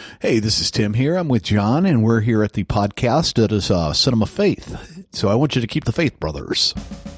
Hey, this is Tim here. I'm with John, and we're here at the podcast that is Cinema Faith. So I want you to keep the faith, brothers.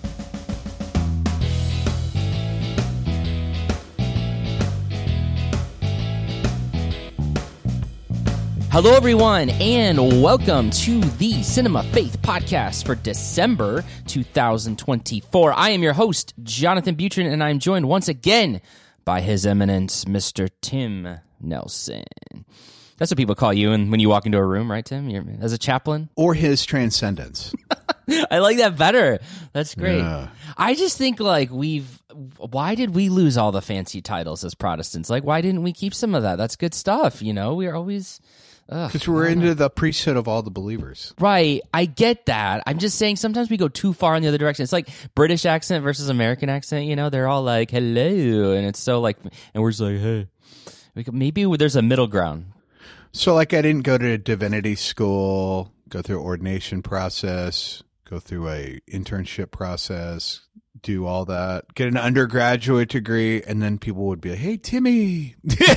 Hello, everyone, and welcome to the Cinema Faith podcast for December 2024. I am your host, Jonathan Butrin, and I'm joined once again by His Eminence, Mr. Tim Nelson. That's what people call you when you walk into a room, right, Tim? You're, as a chaplain? Or His Transcendence. I like that better. That's great. Yeah. I just think, why did we lose all the fancy titles as Protestants? Like, why didn't we keep some of that? That's good stuff, you know? We're always... Because we're into the priesthood of all the believers. Right. I get that. I'm just saying sometimes we go too far in the other direction. It's like British accent versus American accent, you know? They're all like, hello. And it's so like, and we're just like, hey. Maybe there's a middle ground. So like I didn't go to divinity school, go through ordination process, go through a internship process, do all that, get an undergraduate degree, and then people would be like, hey, Timmy. Right,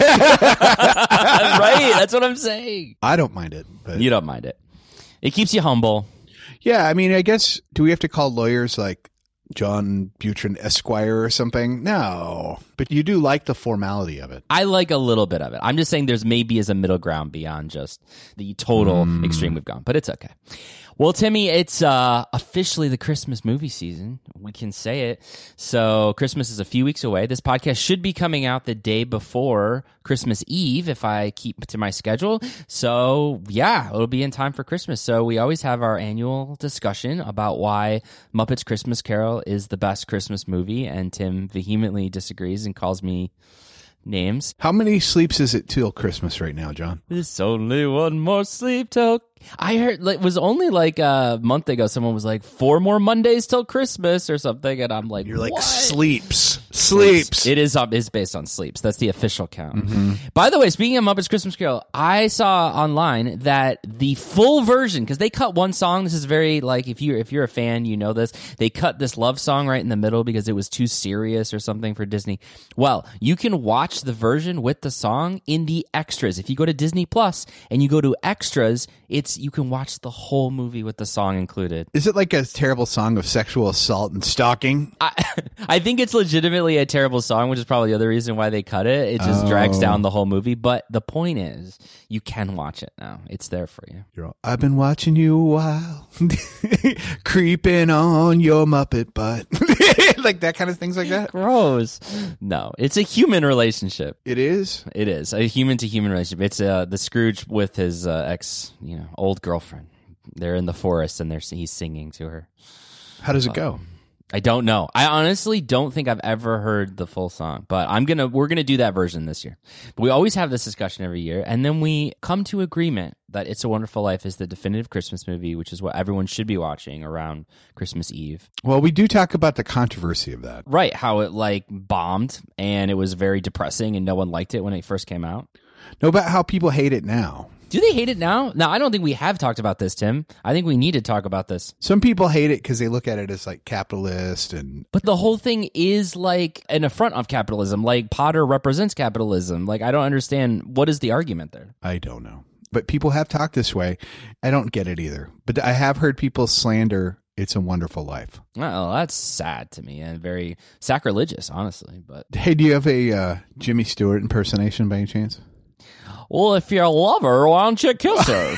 that's what I'm saying. I don't mind it. But You don't mind it. It keeps you humble. yeah, I mean, I guess, do we have to call lawyers like John Butrin Esquire or something? No. But you do like the formality of it. I like a little bit of it. I'm just saying there's maybe as a middle ground beyond just the total extreme we've gone, but it's okay. Well, Timmy, it's officially the Christmas movie season. We can say it. So Christmas is a few weeks away. This podcast should be coming out the day before Christmas Eve if I keep to my schedule. So, yeah, it'll be in time for Christmas. So we always have our annual discussion about why Muppets Christmas Carol is the best Christmas movie, and Tim vehemently disagrees and calls me names. How many sleeps is it till Christmas right now, John? There's only one more sleep till... I heard it was only like a month ago. Someone was like 4 more Mondays till Christmas or something, and I'm like, You're like, what? sleeps. It is based on sleeps. That's the official count. By the way, speaking of Muppets Christmas Carol, I saw online that the full version, because they cut one song. This is very like if you're a fan, you know this. They cut this love song right in the middle because it was too serious or something for Disney. Well, you can watch the version with the song in the extras. If you go to Disney Plus and you go to extras, you can watch the whole movie with the song included. Is it like a terrible song of sexual assault and stalking? I think it's legitimately a terrible song, which is probably the other reason why they cut it. It just drags down the whole movie. But the point is, you can watch it now. It's there for you. I've been watching you a while, creeping on your Muppet butt. Like that kind of things like that? Gross. No, it's a human relationship. It is? It is a human-to-human relationship. It's the Scrooge with his old girlfriend. They're in the forest and he's singing to her. How does it go? I don't know. I honestly don't think I've ever heard the full song, but we're gonna do that version this year. But we always have this discussion every year, and then we come to agreement that It's a Wonderful Life is the definitive Christmas movie, which is what everyone should be watching around Christmas Eve. Well, we do talk about the controversy of that. Right, how it bombed, and it was very depressing, and no one liked it when it first came out. No, about how people hate it now. Do they hate it now? No, I don't think we have talked about this, Tim. I think we need to talk about this. Some people hate it because they look at it as like capitalist But the whole thing is like an affront of capitalism. Like Potter represents capitalism. Like I don't understand. What is the argument there? I don't know. But people have talked this way. I don't get it either. But I have heard people slander It's a Wonderful Life. Well, that's sad to me and very sacrilegious, honestly. But hey, do you have a Jimmy Stewart impersonation by any chance? Well, if you're a lover, why don't you kiss her?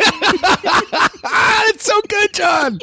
It's so good, John.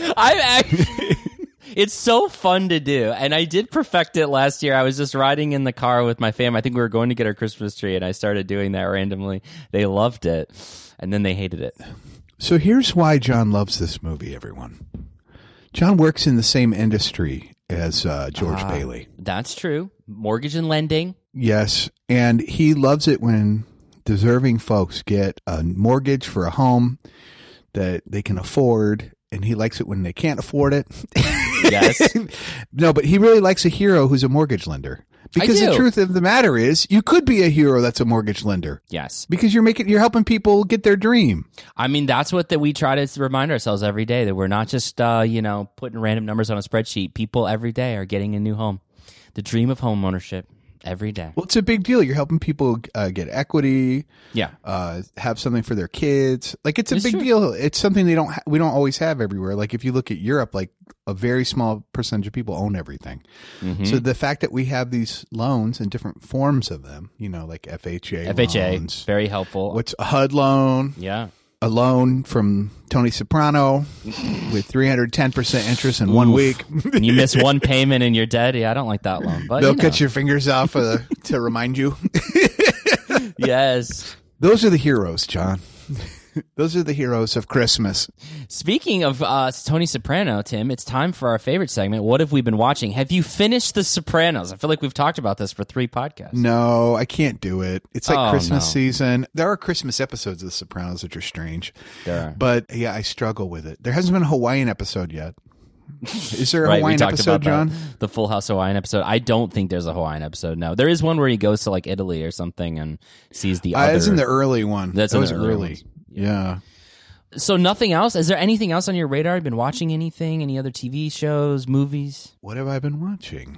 It's so fun to do, and I did perfect it last year. I was just riding in the car with my fam. I think we were going to get our Christmas tree, and I started doing that randomly. They loved it, and then they hated it. So here's why John loves this movie, everyone. John works in the same industry as George Bailey. That's true. Mortgage and lending. Yes, and he loves it when deserving folks get a mortgage for a home that they can afford, and he likes it when they can't afford it. Yes. No, but he really likes a hero who's a mortgage lender. Because the truth of the matter is, you could be a hero that's a mortgage lender. Yes. Because you're helping people get their dream. I mean, that's what we try to remind ourselves every day, that we're not just, putting random numbers on a spreadsheet. People every day are getting a new home. The dream of home ownership. every day. Well, it's a big deal. You're helping people get equity. Yeah. Have something for their kids. Like it's a It's big true. deal. It's something we don't always have everywhere. Like if you look at Europe, like a very small percentage of people own everything. Mm-hmm. So the fact that we have these loans and different forms of them, like FHA loans. Very helpful. What's a HUD loan? Yeah. A loan from Tony Soprano with 310% interest in 1 Oof. week. And you miss one payment and you're dead. Yeah, I don't like that loan. But They'll cut your fingers off to remind you. Yes. Those are the heroes, John. Those are the heroes of Christmas. Speaking of Tony Soprano, Tim, it's time for our favorite segment. What have we been watching? Have you finished The Sopranos? I feel like we've talked about this for 3 podcasts. No, I can't do it. It's like Oh, Christmas no. season. There are Christmas episodes of The Sopranos which are strange. There are. But yeah, I struggle with it. There hasn't been a Hawaiian episode yet. Is there a Right, we Hawaiian talked episode, about John? that. The Full House Hawaiian episode. I don't think there's a Hawaiian episode. No, there is one where he goes to like Italy or something and sees the other. That's in the early one. That's that in was the early early. ones. Yeah. So nothing else? Is there anything else on your radar? Have you been watching anything? Any other TV shows, movies? What have I been watching?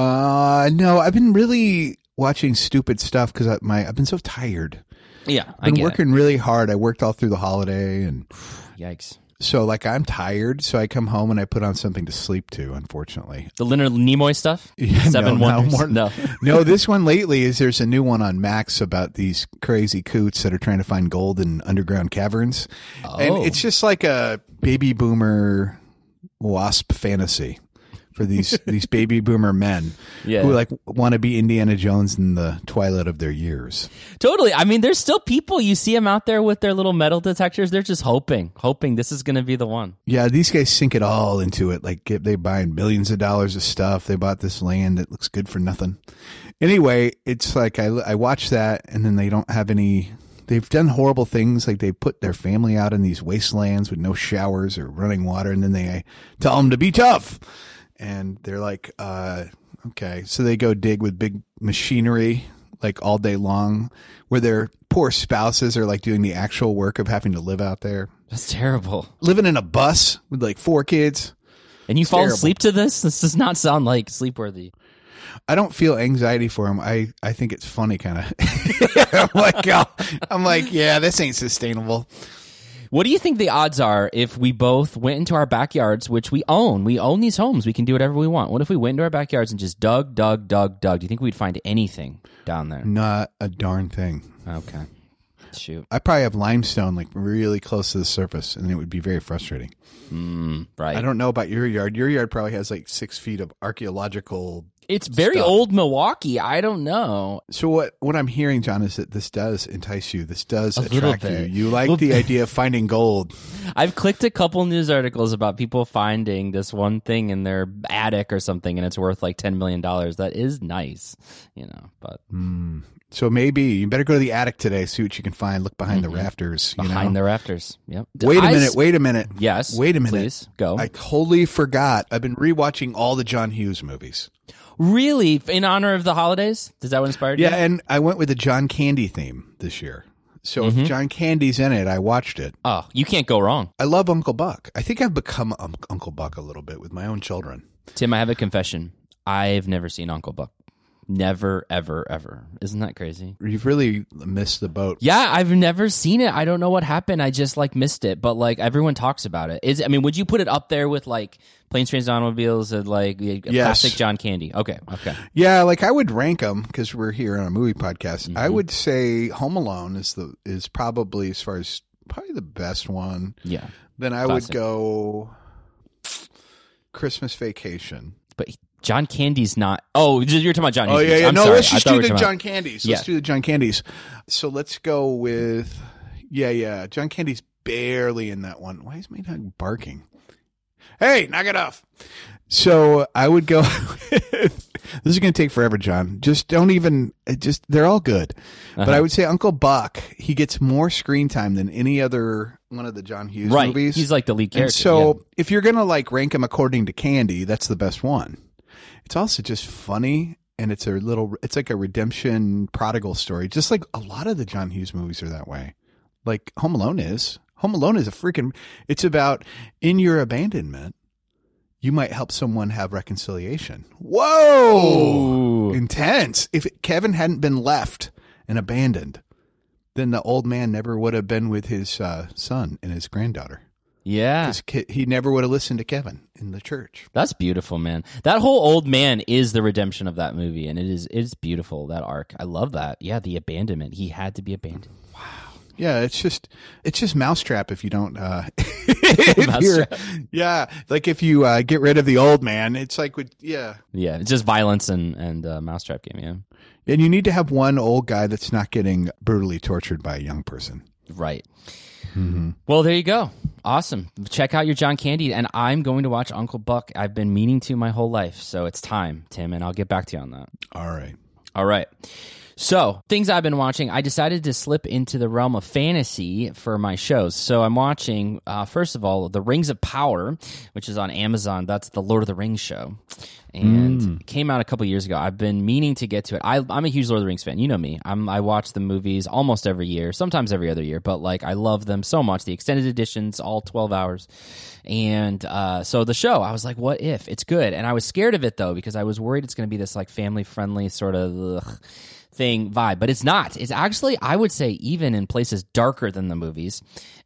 No, I've been really watching stupid stuff because I've been so tired. Yeah, I've been working really hard. I worked all through the holiday, and Yikes. so like I'm tired. So I come home and I put on something to sleep to. Unfortunately, The Leonard Nimoy stuff? Yeah, Seven no, Wonders? No. No, this one lately is there's a new one on Max about these crazy coots that are trying to find gold in underground caverns, and Oh. it's just like a baby boomer wasp fantasy for these baby boomer men Yeah. who like want to be Indiana Jones in the twilight of their years. Totally. I mean, there's still people, you see them out there with their little metal detectors. They're just hoping this is going to be the one. Yeah, these guys sink it all into it. Like they buy millions of dollars of stuff. They bought this land that looks good for nothing. Anyway, it's like I watch that, and then they don't have any. They've done horrible things, like they put their family out in these wastelands with no showers or running water, and then they tell them to be tough. And they're like, okay. So they go dig with big machinery like all day long, where their poor spouses are like doing the actual work of having to live out there. That's terrible. Living in a bus with like 4 kids. And you fall terrible. asleep to this? This does not sound like sleepworthy. I don't feel anxiety for him. I think it's funny, kind of. I'm like, yeah, this ain't sustainable. What do you think the odds are if we both went into our backyards, which we own? We own these homes. We can do whatever we want. What if we went into our backyards and just dug? Do you think we'd find anything down there? Not a darn thing. Okay. Shoot. I probably have limestone like really close to the surface, and it would be very frustrating. Right. I don't know about your yard. Your yard probably has like 6 feet of archaeological. It's very stuff. old Milwaukee. I don't know. So what I'm hearing, John, is that this does entice you. This does A little attract you. bit. You like the idea of finding gold. I've clicked a couple news articles about people finding this one thing in their attic or something, and it's worth like $10 million. That is nice, but So maybe you better go to the attic today, see what you can find. Look behind the rafters. behind the rafters. Yep. Wait a minute. Yes. Wait a minute. Please go. I totally forgot. I've been rewatching all the John Hughes movies. Really? In honor of the holidays? Is that what inspired you? Yeah, and I went with the John Candy theme this year. So if John Candy's in it, I watched it. Oh, you can't go wrong. I love Uncle Buck. I think I've become Uncle Buck a little bit with my own children. Tim, I have a confession. I've never seen Uncle Buck. Never, ever, ever. Isn't that crazy? You've really missed the boat. Yeah, I've never seen it. I don't know what happened. I just missed it. But everyone talks about it. Would you put it up there with Planes, Trains, and Automobiles and classic John Candy? Okay. Yeah, I would rank them because we're here on a movie podcast. I would say Home Alone is probably, as far as probably the best one. Yeah. Then I Classic. would go Christmas Vacation. But John Candy's not. Oh, you're talking about John. Oh, Hughes. yeah. I'm No, sorry. let's just I thought do we were the talking John about- Candies. Yeah. Let's do the John Candies. So let's go with, John Candy's barely in that one. Why is my dog barking? Hey, knock it off. So I would go, this is going to take forever, John. Just don't even, they're all good. But I would say Uncle Buck, he gets more screen time than any other one of the John Hughes Right. movies. He's the lead character. And so yeah. if you're going to rank him according to Candy, that's the best one. It's also just funny, and it's like a redemption prodigal story. Just like a lot of the John Hughes movies are that way. Like Home Alone is. Home Alone is it's about in your abandonment, you might help someone have reconciliation. Whoa! Intense. If Kevin hadn't been left and abandoned, then the old man never would have been with his son and his granddaughter. Yeah. Because he never would have listened to Kevin in the church. That's beautiful, man. That whole old man is the redemption of that movie, and it's beautiful, that arc. I love that. Yeah, the abandonment. He had to be abandoned. Wow. Yeah, it's just Mousetrap if you don't. Yeah, like if you get rid of the old man, it's like Yeah, it's just violence and Mousetrap game. Yeah, and you need to have one old guy that's not getting brutally tortured by a young person. Right. Mm-hmm. Well, there you go. Awesome. Check out your John Candy, and I'm going to watch Uncle Buck. I've been meaning to my whole life, so it's time, Tim, and I'll get back to you on that. All right. So, things I've been watching, I decided to slip into the realm of fantasy for my shows. So I'm watching, first of all, The Rings of Power, which is on Amazon. That's the Lord of the Rings show. And it came out a couple years ago. I've been meaning to get to it. I'm a huge Lord of the Rings fan. You know me. I watch the movies almost every year, sometimes every other year, but like I love them so much. The extended editions, all 12 hours. And so the show, I was like, what if? It's good. And I was scared of it, though, because I was worried it's going to be this like family-friendly sort of thing vibe, but it's not. It's actually, I would say, even in places darker than the movies,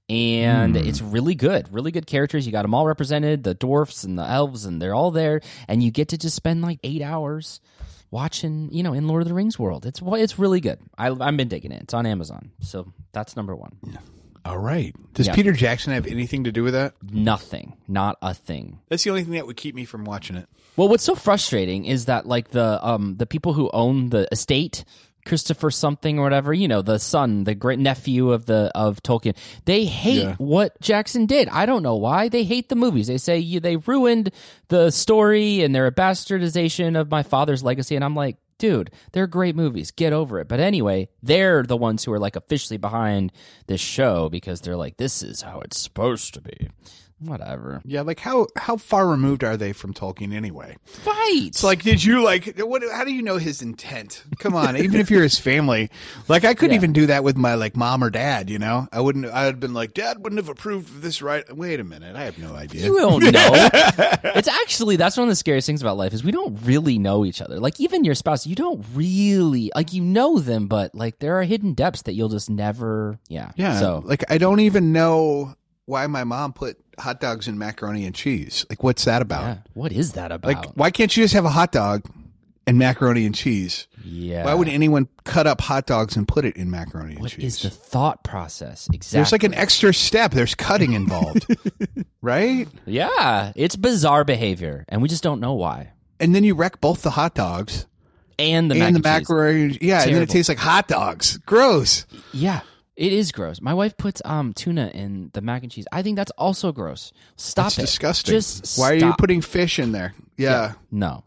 and it's really good characters. You got them all represented, the dwarfs and the elves, and they're all there, and you get to just spend like 8 hours watching, in Lord of the Rings world. It's really good. I've been digging it. It's on Amazon, so that's number one. Yeah. All right. Does Peter Jackson have anything to do with that? Nothing. Not a thing. That's the only thing that would keep me from watching it. Well, what's so frustrating is that like the people who own the estate, Christopher something or whatever, the son, the great nephew of Tolkien, they hate what Jackson did. I don't know why. They hate the movies. They say they ruined the story and they're a bastardization of my father's legacy. And I'm like, dude, they're great movies. Get over it. But anyway, they're the ones who are like officially behind this show because they're like, this is how it's supposed to be. Whatever. Yeah, like how far removed are they from Tolkien anyway? Right. It's like, did you how do you know his intent? Come on, even if you're his family. Like I couldn't even do that with my like mom or dad, I wouldn't. I had been like, Dad wouldn't have approved of this, right? Wait a minute, I have no idea. You don't know. It's actually, that's one of the scariest things about life is we don't really know each other. Like even your spouse, you don't really, like you know them, but like there are hidden depths that you'll just never, Yeah. So like I don't even know why my mom put hot dogs in macaroni and cheese. Like, what's that about? Yeah. What is that about? Like, why can't you just have a hot dog and macaroni and cheese? Yeah. Why would anyone cut up hot dogs and put it in macaroni and cheese? What is the thought process? Exactly. There's like an extra step. There's cutting involved. Right? Yeah. It's bizarre behavior, and we just don't know why. And then you wreck both the hot dogs and the macaroni. Yeah, Terrible. And then it tastes like hot dogs. Gross. Yeah. It is gross. My wife puts tuna in the mac and cheese. I think that's also gross. Stop that's it. Disgusting. Just Why stop. are you putting fish in there? Yeah. No.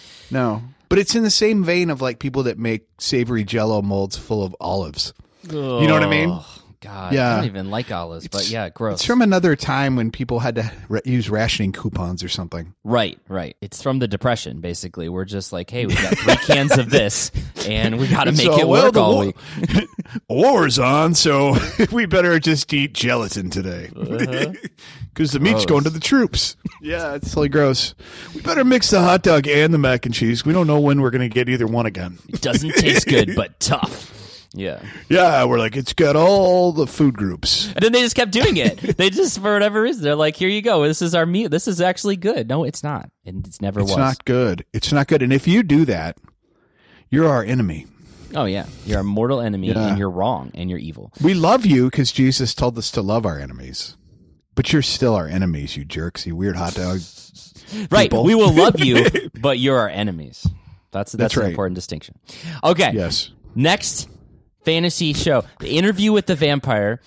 But it's in the same vein of like people that make savory Jell-O molds full of olives. Oh, you know what I mean? God, yeah. I don't even like olives, but yeah, gross. It's from another time when people had to use rationing coupons or something. Right. It's from the Depression, basically. We're just like, hey, we got 3 cans of this, and we got to make it work all week. War's on, so we better just eat gelatin today. Because the meat's going to the troops. Yeah, it's totally gross. We better mix the hot dog and the mac and cheese. We don't know when we're going to get either one again. It doesn't taste good, but tough. Yeah. Yeah, we're like, it's got all the food groups. And then they just kept doing it. They just, for whatever reason, they're like, here you go. This is our meat. This is actually good. No, it's not. And it's never was. It's not good. It's not good. And if you do that, you're our enemy. Oh, yeah. You're a mortal enemy, and you're wrong, and you're evil. We love you because Jesus told us to love our enemies. But you're still our enemies, you jerks, you weird hot dog Right. people. We will love you, but you're our enemies. That's right. an important distinction. Okay. Yes. Next fantasy show, The Interview with the Vampire.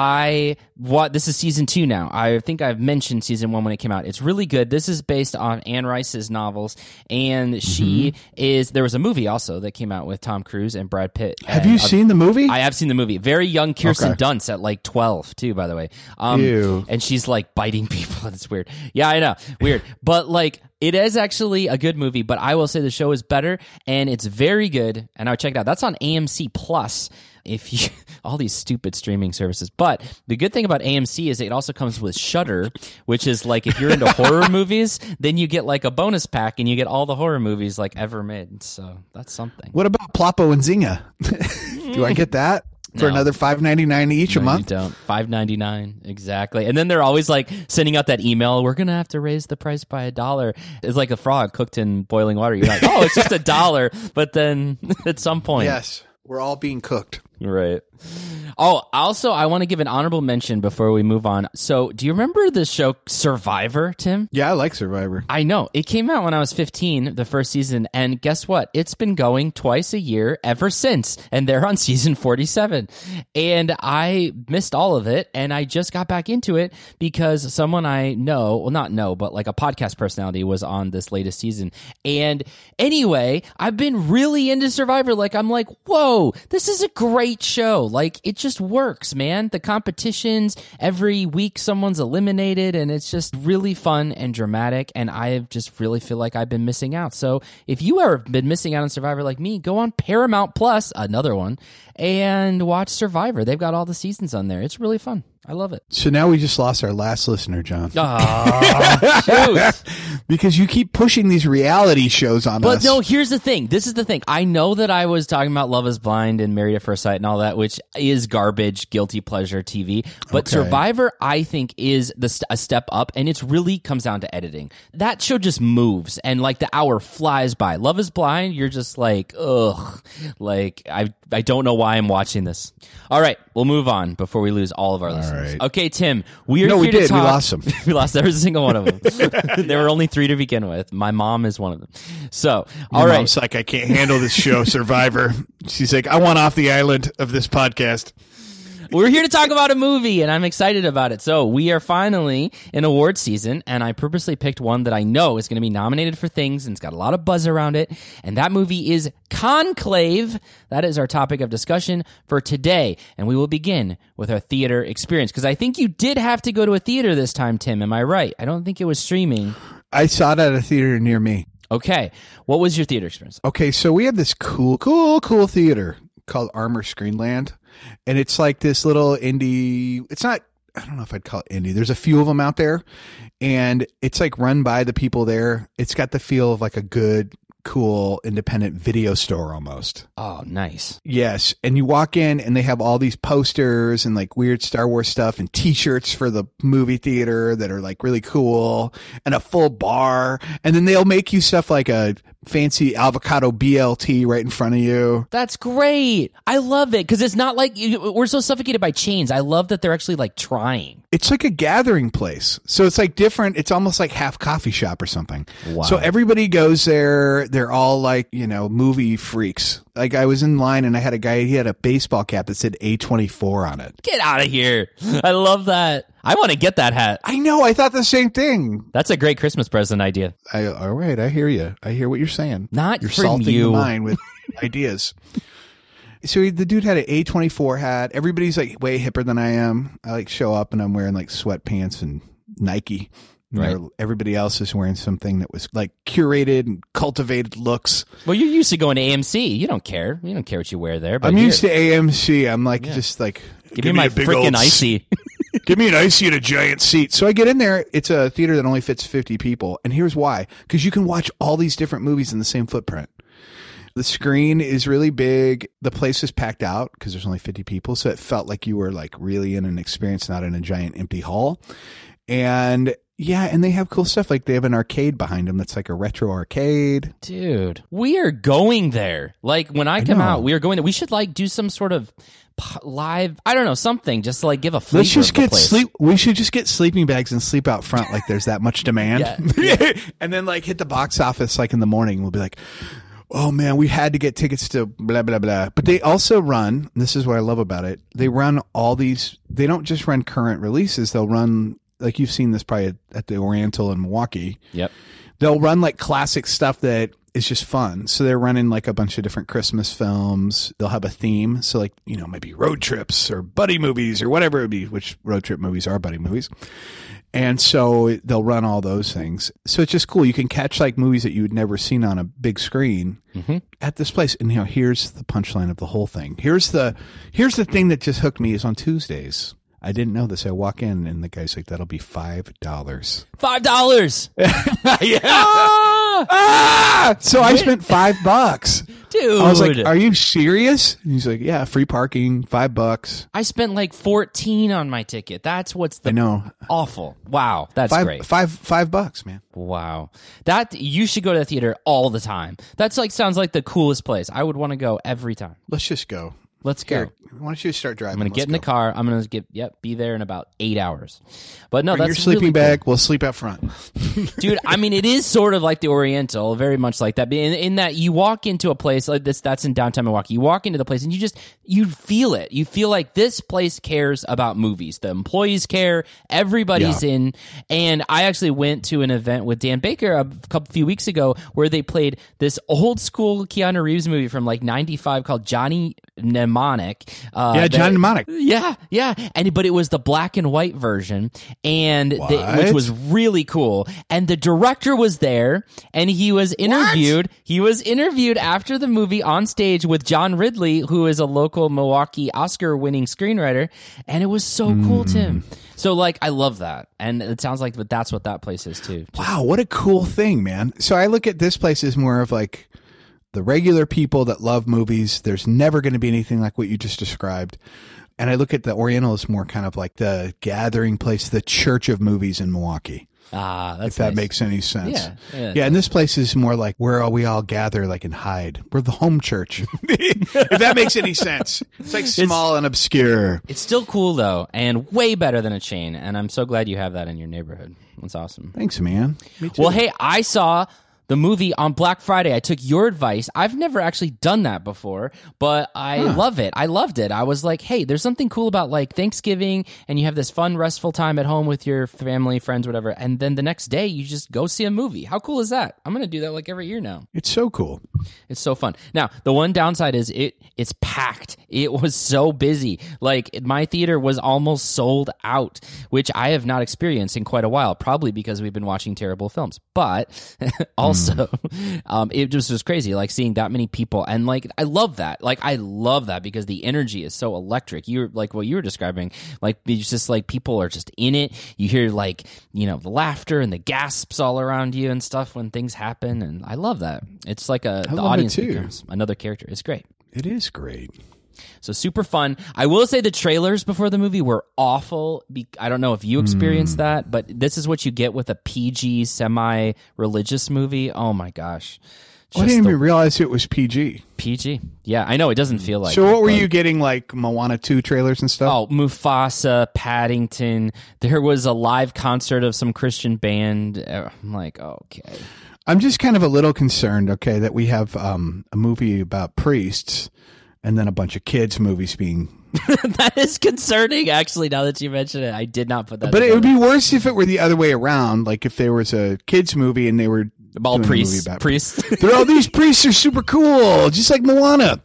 This is season 2 now. I think I've mentioned season 1 when it came out. It's really good. This is based on Anne Rice's novels, and there was a movie also that came out with Tom Cruise and Brad Pitt. Have you seen the movie? I have seen the movie. Very young Kirsten Dunst at like 12 too, by the way. Ew. And she's like biting people. It's weird. Yeah, I know. Weird. But like, it is actually a good movie, but I will say the show is better, and it's very good, and I would check it out. That's on AMC Plus. if you all these stupid streaming services. But the good thing about AMC is it also comes with Shudder, which is like if you're into horror movies, then you get like a bonus pack and you get all the horror movies like ever made. So that's something. What about Ploppo and Zynga? Do I get that? For another $5.99 each a month? You don't. $5.99 exactly. And then they're always like sending out that email. We're gonna have to raise the price by $1. It's like a frog cooked in boiling water. You're like, oh, it's just $1. But then at some point, yes, we're all being cooked. Right. Oh, also, I want to give an honorable mention before we move on. So, do you remember the show Survivor, Tim? Yeah, I like Survivor. I know. It came out when I was 15, the first season, and guess what? It's been going twice a year ever since, and they're on season 47. And I missed all of it, and I just got back into it because someone I know, well, not know, but like a podcast personality was on this latest season. And anyway, I've been really into Survivor. Like, I'm like, whoa, this is a great show. Like, it just works, man. The competitions, every week someone's eliminated, and it's just really fun and dramatic, and I just really feel like I've been missing out. So if you ever been missing out on Survivor like me, go on Paramount Plus, another one, and watch Survivor. They've got all the seasons on there. It's really fun. I love it. So now we just lost our last listener, John. Oh, shoot. Because you keep pushing these reality shows on us. But no, here's the thing. This is the thing. I know that I was talking about Love is Blind and Married at First Sight and all that, which is garbage, guilty pleasure TV. But Okay. Survivor, I think, is a step up, and it really comes down to editing. That show just moves, and like the hour flies by. Love is Blind, you're just like, ugh. Like, I don't know why I'm watching this. All right, we'll move on before we lose all of our listeners. right. Okay, Tim, we are No, here we to did. talk. We lost them. We lost every single one of them. There were only 3 to begin with. My mom is one of them. So, all Your right. mom's like, I can't handle this show, Survivor. She's like, I want off the island of this podcast. We're here to talk about a movie, and I'm excited about it. So we are finally in award season, and I purposely picked one that I know is going to be nominated for things, and it's got a lot of buzz around it. And that movie is Conclave. That is our topic of discussion for today. And we will begin with our theater experience, because I think you did have to go to a theater this time, Tim. Am I right? I don't think it was streaming. I saw it at a theater near me. Okay. What was your theater experience? Okay, so we have this cool theater called Armor Screenland. And it's like this little indie, it's not, I don't know if I'd call it indie. There's a few of them out there, and it's like run by the people there. It's got the feel of like a good, cool, independent video store almost. Oh, nice. Yes. And you walk in and they have all these posters and like weird Star Wars stuff and t-shirts for the movie theater that are like really cool, and a full bar. And then they'll make you stuff like a fancy avocado BLT right in front of you. That's great. I love it, because it's not like we're so suffocated by chains. I love that they're actually like trying. It's like a gathering place. So it's like different. It's almost like half coffee shop or something. Wow. So everybody goes there. They're all like, you know, movie freaks. Like I was in line and I had a guy, he had a baseball cap that said A24 on it. Get out of here. I love that. I want to get that hat. I know. I thought the same thing. That's a great Christmas present idea. All right. I hear you. I hear what you're saying. Not you're from salting you. the mind with ideas. So the dude had an A24 hat. Everybody's like way hipper than I am. I like show up and I'm wearing like sweatpants and Nike. Right. Everybody else is wearing something that was like curated and cultivated looks. Well, you're used to going to AMC. You don't care. You don't care what you wear there. But I'm here, used to AMC. I'm like, just like, Give me my a big freaking old icy. Give me an icy and a giant seat. So I get in there. It's a theater that only fits 50 people. And here's why. Because you can watch all these different movies in the same footprint. The screen is really big. The place is packed out because there's only 50 people. So it felt like you were like really in an experience, not in a giant empty hall. And yeah, and they have cool stuff. Like they have an arcade behind them that's like a retro arcade. Dude, we are going there. Like when I come know. out, we are going there. We should like do some sort of live, I don't know, something, just to like give a flavor Let's just of the get place. sleep. We should just get sleeping bags and sleep out front like there's that much demand. Yeah. And then like hit the box office like in the morning. We'll be like, oh man, we had to get tickets to blah, blah, blah. But they also run, this is what I love about it. They run all these, they don't just run current releases. They'll run, like you've seen this probably at the Oriental in Milwaukee. Yep. They'll run like classic stuff that is just fun. So they're running like a bunch of different Christmas films. They'll have a theme. So like, you know, maybe road trips or buddy movies or whatever it would be, which road trip movies are buddy movies. And so they'll run all those things. So it's just cool. You can catch like movies that you would never seen on a big screen at this place. And here's the punchline of the whole thing. Here's the thing that just hooked me is on Tuesdays. I didn't know this. I walk in and the guy's like, that'll be $5. $5. Yeah. So I spent $5. Dude. I was like, are you serious? And he's like, yeah, free parking, $5. I spent like 14 on my ticket. That's what's I know. awful. Wow. That's great. $5, man. Wow. That you should go to the theater all the time. That's like sounds like the coolest place. I would want to go every time. Let's just go. Let's go. Here, why don't you start driving? I'm going to get in the car. I'm going to be there in about 8 hours. But no, Bring that's your sleeping really bag. cool. We'll sleep out front. Dude, I mean, it is sort of like the Oriental, very much like that. In that you walk into a place like this, that's in downtown Milwaukee. You walk into the place and you feel it. You feel like this place cares about movies. The employees care. Everybody's in. And I actually went to an event with Dan Baker a few weeks ago where they played this old school Keanu Reeves movie from like 95 called Johnny Mnemonic. Johnny Mnemonic. Yeah. But it was the black and white version, and which was really cool. And the director was there, and he was interviewed. What? He was interviewed after the movie on stage with John Ridley, who is a local Milwaukee Oscar-winning screenwriter, and it was so cool, Tim. So, like, I love that, and it sounds like that's what that place is too. Wow, what a cool thing, man! So I look at this place as more of like the regular people that love movies. There's never going to be anything like what you just described. And I look at the Oriental as more kind of like the gathering place, the church of movies in Milwaukee. That's if that nice. makes any sense. Yeah. And this place is more like where we all gather like and hide. We're the home church. If that makes any sense. It's like small and obscure. It's still cool though, and way better than a chain. And I'm so glad you have that in your neighborhood. That's awesome. Thanks, man. Me too. Well, hey, I saw the movie on Black Friday. I took your advice. I've never actually done that before, but I love it. I loved it. I was like, hey, there's something cool about like Thanksgiving, and you have this fun, restful time at home with your family, friends, whatever, and then the next day you just go see a movie. How cool is that? I'm going to do that like every year now. It's so cool. It's so fun. Now, the one downside is it's packed. It was so busy. Like, my theater was almost sold out, which I have not experienced in quite a while, probably because we've been watching terrible films. But also, it just was crazy, like, seeing that many people. And, like, I love that. Like, I love that because the energy is so electric. You're, like, what you were describing, like, it's just, like, people are just in it. You hear, like, you know, the laughter and the gasps all around you and stuff when things happen. And I love that. It's like the audience becomes another character. It's great. It is great. So super fun. I will say the trailers before the movie were awful. I don't know if you experienced that, but this is what you get with a PG semi-religious movie. Oh my gosh. I didn't even realize it was PG. PG. Yeah, I know. It doesn't feel like So it, what were you getting, like Moana 2 trailers and stuff? Oh, Mufasa, Paddington. There was a live concert of some Christian band. I'm like, okay. I'm just kind of a little concerned, okay, that we have a movie about priests and then a bunch of kids movies being... That is concerning, actually, now that you mention it. I did not put that But together. it would be worse if it were the other way around, like if there was a kids movie and they were all doing priests. a movie about Priests. These priests are super cool, just like Moana.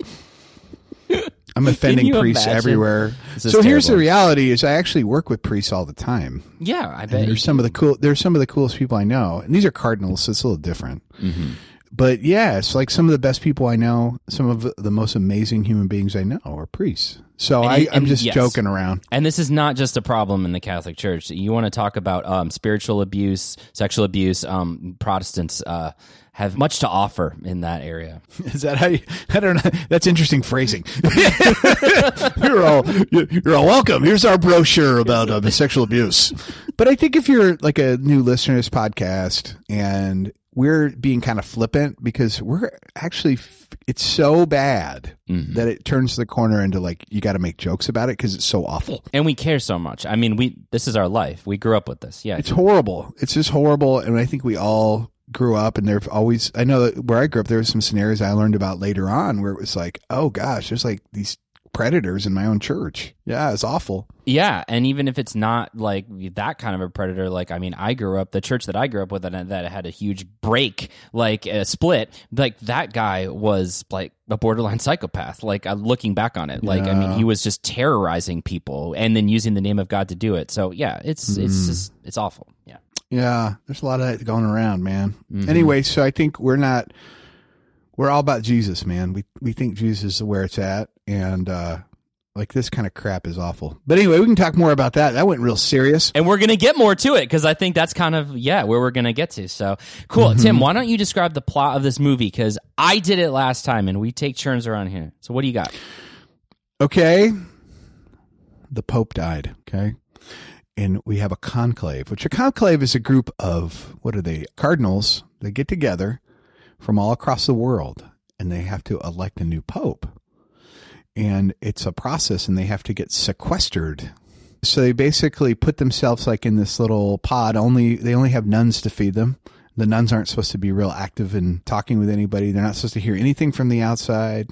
I'm offending you priests imagine? everywhere. This So is here's the terrible. reality: is I actually work with priests all the time. Yeah, I bet. And there's some of the coolest people I know, and these are cardinals, so it's a little different. Mm-hmm. But yeah, it's like some of the best people I know, some of the most amazing human beings I know are priests. So I'm just joking around. And this is not just a problem in the Catholic Church. You want to talk about spiritual abuse, sexual abuse. Protestants have much to offer in that area. Is that how you, I don't know. That's interesting phrasing. You're all welcome. Here's our brochure about sexual abuse. But I think if you're like a new listener to this podcast and we're being kind of flippant because we're actually, it's so bad that it turns the corner into like, you got to make jokes about it because it's so awful. And we care so much. I mean, this is our life. We grew up with this. Yeah. It's horrible. It's just horrible. And I think we all grew up and there've always, I know that where I grew up, there were some scenarios I learned about later on where it was like, oh gosh, there's like these predators in my own church. Yeah, it's awful. Yeah, and even if it's not like that kind of a predator, like, I mean, the church that I grew up with that had a huge break, like a split, like that guy was like a borderline psychopath, like looking back on it. Like, I mean, he was just terrorizing people and then using the name of God to do it. So yeah, it's awful. Yeah. Yeah, there's a lot of that going around, man. Anyway, so I think we're all about Jesus, man. We think Jesus is where it's at, and like this kind of crap is awful. But anyway, we can talk more about that. That went real serious. And we're going to get more to it because I think that's kind of, where we're going to get to. So cool. Tim, why don't you describe the plot of this movie? Because I did it last time and we take turns around here. So what do you got? Okay. The Pope died, okay? And we have a conclave, which a conclave is a group of, cardinals. They get together from all across the world and they have to elect a new pope. And it's a process and they have to get sequestered. So they basically put themselves like in this little pod. They only have nuns to feed them. The nuns aren't supposed to be real active in talking with anybody. They're not supposed to hear anything from the outside.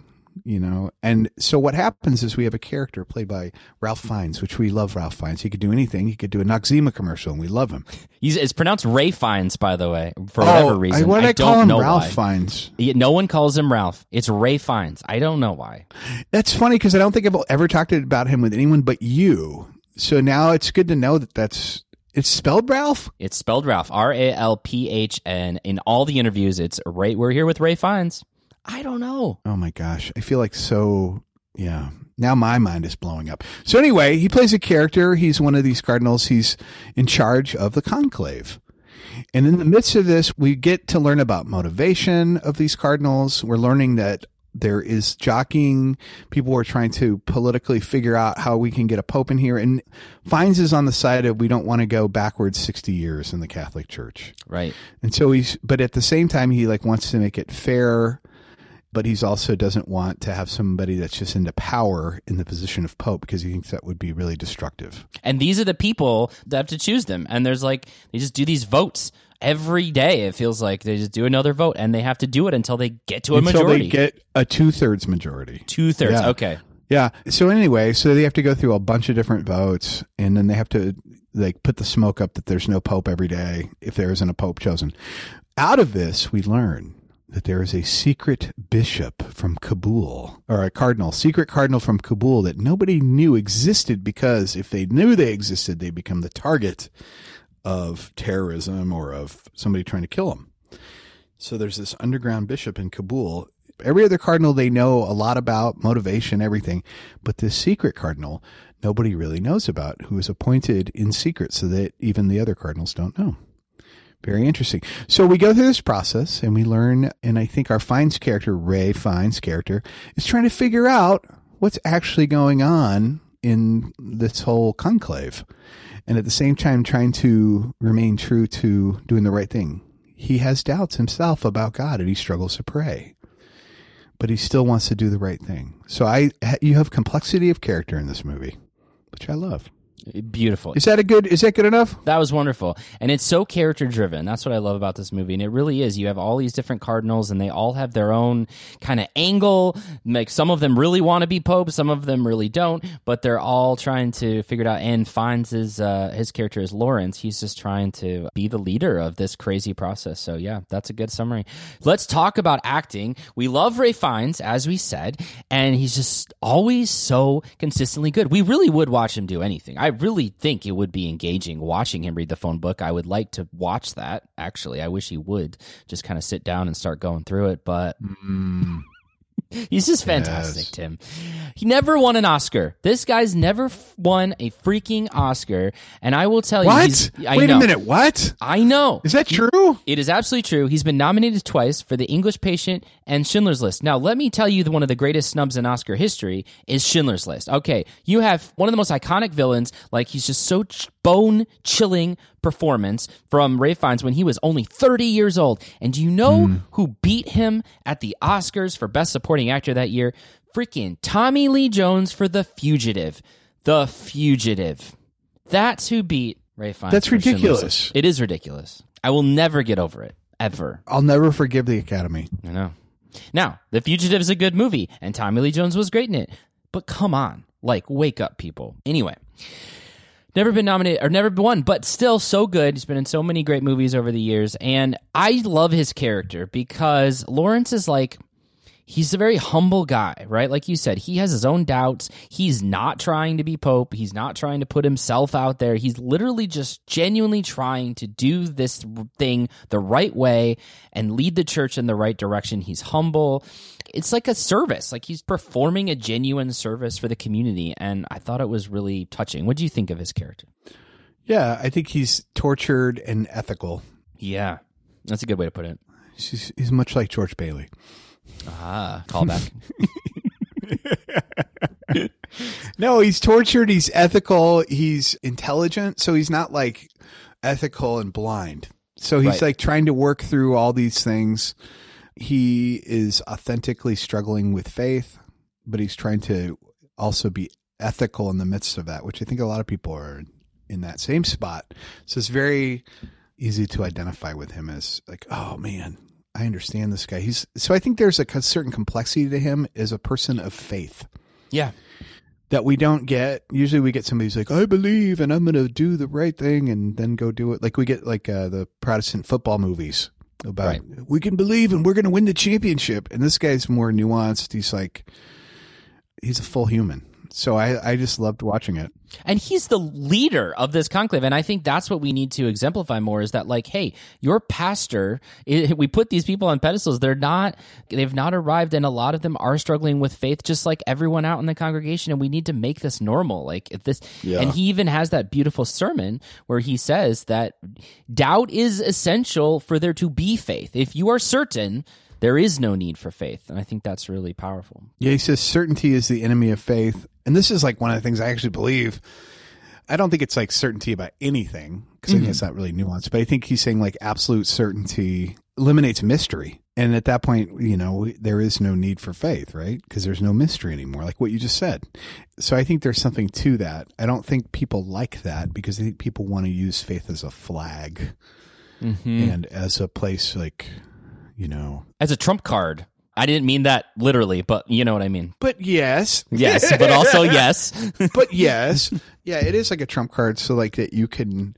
And so what happens is we have a character played by Ralph Fiennes, which we love Ralph Fiennes. He could do anything. He could do a Noxzema commercial, and we love him. It's pronounced Ray Fiennes, by the way, for whatever reason. Why did I call him Ralph why. Fiennes? No one calls him Ralph. It's Ray Fiennes. I don't know why. That's funny because I don't think I've ever talked about him with anyone but you. So now it's good to know that it's spelled Ralph? It's spelled Ralph, Ralphn. In all the interviews, it's Ray. We're here with Ray Fiennes. I don't know. Oh my gosh. I feel like yeah. Now my mind is blowing up. So anyway, he plays a character. He's one of these cardinals. He's in charge of the conclave. And in the midst of this, we get to learn about motivation of these cardinals. We're learning that there is jockeying. People are trying to politically figure out how we can get a pope in here. And Fiennes is on the side of we don't want to go backwards 60 years in the Catholic Church. Right. And so but at the same time, he wants to make it fair. But he's also doesn't want to have somebody that's just into power in the position of pope because he thinks that would be really destructive. And these are the people that have to choose them. And there's they just do these votes every day. It feels like they just do another vote and they have to do it until they get to a majority. Until they get a 2/3 majority. 2/3. Yeah. Okay. Yeah. So anyway, they have to go through a bunch of different votes and then they have to put the smoke up that there's no pope every day if there isn't a pope chosen. Out of this, we learn that there is a secret bishop from Kabul, or a secret cardinal from Kabul that nobody knew existed because if they knew they existed, they become the target of terrorism or of somebody trying to kill them. So there's this underground bishop in Kabul. Every other cardinal they know a lot about, motivation, everything. But this secret cardinal, nobody really knows about, who is appointed in secret so that even the other cardinals don't know. Very interesting. So we go through this process and we learn, and I think our Fiennes character, Ray Fiennes character, is trying to figure out what's actually going on in this whole conclave. And at the same time, trying to remain true to doing the right thing. He has doubts himself about God and he struggles to pray, but he still wants to do the right thing. So you have complexity of character in this movie, which I love. Beautiful. Is that good enough? That was wonderful. And it's so character driven. That's what I love about this movie. And it really is. You have all these different cardinals and they all have their own kind of angle. Like some of them really want to be pope, some of them really don't, but they're all trying to figure it out. And Fiennes his character is Lawrence. He's just trying to be the leader of this crazy process. So yeah, that's a good summary. Let's talk about acting. We love Ray Fiennes, as we said, and he's just always so consistently good. We really would watch him do anything. I really think it would be engaging watching him read the phone book. I would like to watch that, actually. I wish he would just kind of sit down and start going through it, but he's just fantastic, yes. Tim. He never won an Oscar. This guy's never won a freaking Oscar, and I will tell you... What? Wait a minute, what? I know. Is that true? It is absolutely true. He's been nominated twice for The English Patient and Schindler's List. Now, let me tell you one of the greatest snubs in Oscar history is Schindler's List. Okay, you have one of the most iconic villains, like he's just so bone-chilling performance from Ray Fiennes when he was only 30 years old. And do you know who beat him at the Oscars for Best Supporting Actor that year? Freaking Tommy Lee Jones for The Fugitive. The Fugitive. That's who beat Ray Fiennes. That's ridiculous. It is ridiculous. I will never get over it. Ever. I'll never forgive the Academy. I know. Now, The Fugitive is a good movie, and Tommy Lee Jones was great in it. but come on, like, wake up, people. Anyway, never been nominated or never won, but still so good. He's been in so many great movies over the years, and I love his character because Lawrence is like, he's a very humble guy, right? Like you said, he has his own doubts. He's not trying to be Pope. He's not trying to put himself out there. He's literally just genuinely trying to do this thing the right way and lead the church in the right direction. He's humble. It's like a service. Like he's performing a genuine service for the community, and I thought it was really touching. What do you think of his character? Yeah, I think he's tortured and ethical. Yeah, that's a good way to put it. He's much like George Bailey. Ah, callback. No, he's tortured. He's ethical. He's intelligent. So he's not like ethical and blind. So he's like trying to work through all these things. He is authentically struggling with faith, but he's trying to also be ethical in the midst of that, which I think a lot of people are in that same spot. So it's very easy to identify with him as like, oh man, I understand this guy. So I think there's a certain complexity to him as a person of faith. Yeah. That we don't get. Usually we get somebody who's like, I believe and I'm going to do the right thing and then go do it. Like we get like the Protestant football movies about we can believe and we're going to win the championship. And this guy's more nuanced. He's a full human. So I just loved watching it. And he's the leader of this conclave. And I think that's what we need to exemplify more is that, like, hey, your pastor, we put these people on pedestals. They've not arrived, and a lot of them are struggling with faith, just like everyone out in the congregation. And we need to make this normal. Like if this, and he even has that beautiful sermon where he says that doubt is essential for there to be faith. If you are certain, there is no need for faith. And I think that's really powerful. Yeah, he says certainty is the enemy of faith. And this is like one of the things I actually believe. I don't think it's like certainty about anything because I think it's not really nuanced. But I think he's saying like absolute certainty eliminates mystery. And at that point, there is no need for faith, right? Because there's no mystery anymore, like what you just said. So I think there's something to that. I don't think people like that because I think people want to use faith as a flag and as a place like, as a trump card. I didn't mean that literally, but you know what I mean. But yes. Yes, but also yes. But yes. Yeah, it is like a trump card so like that you can,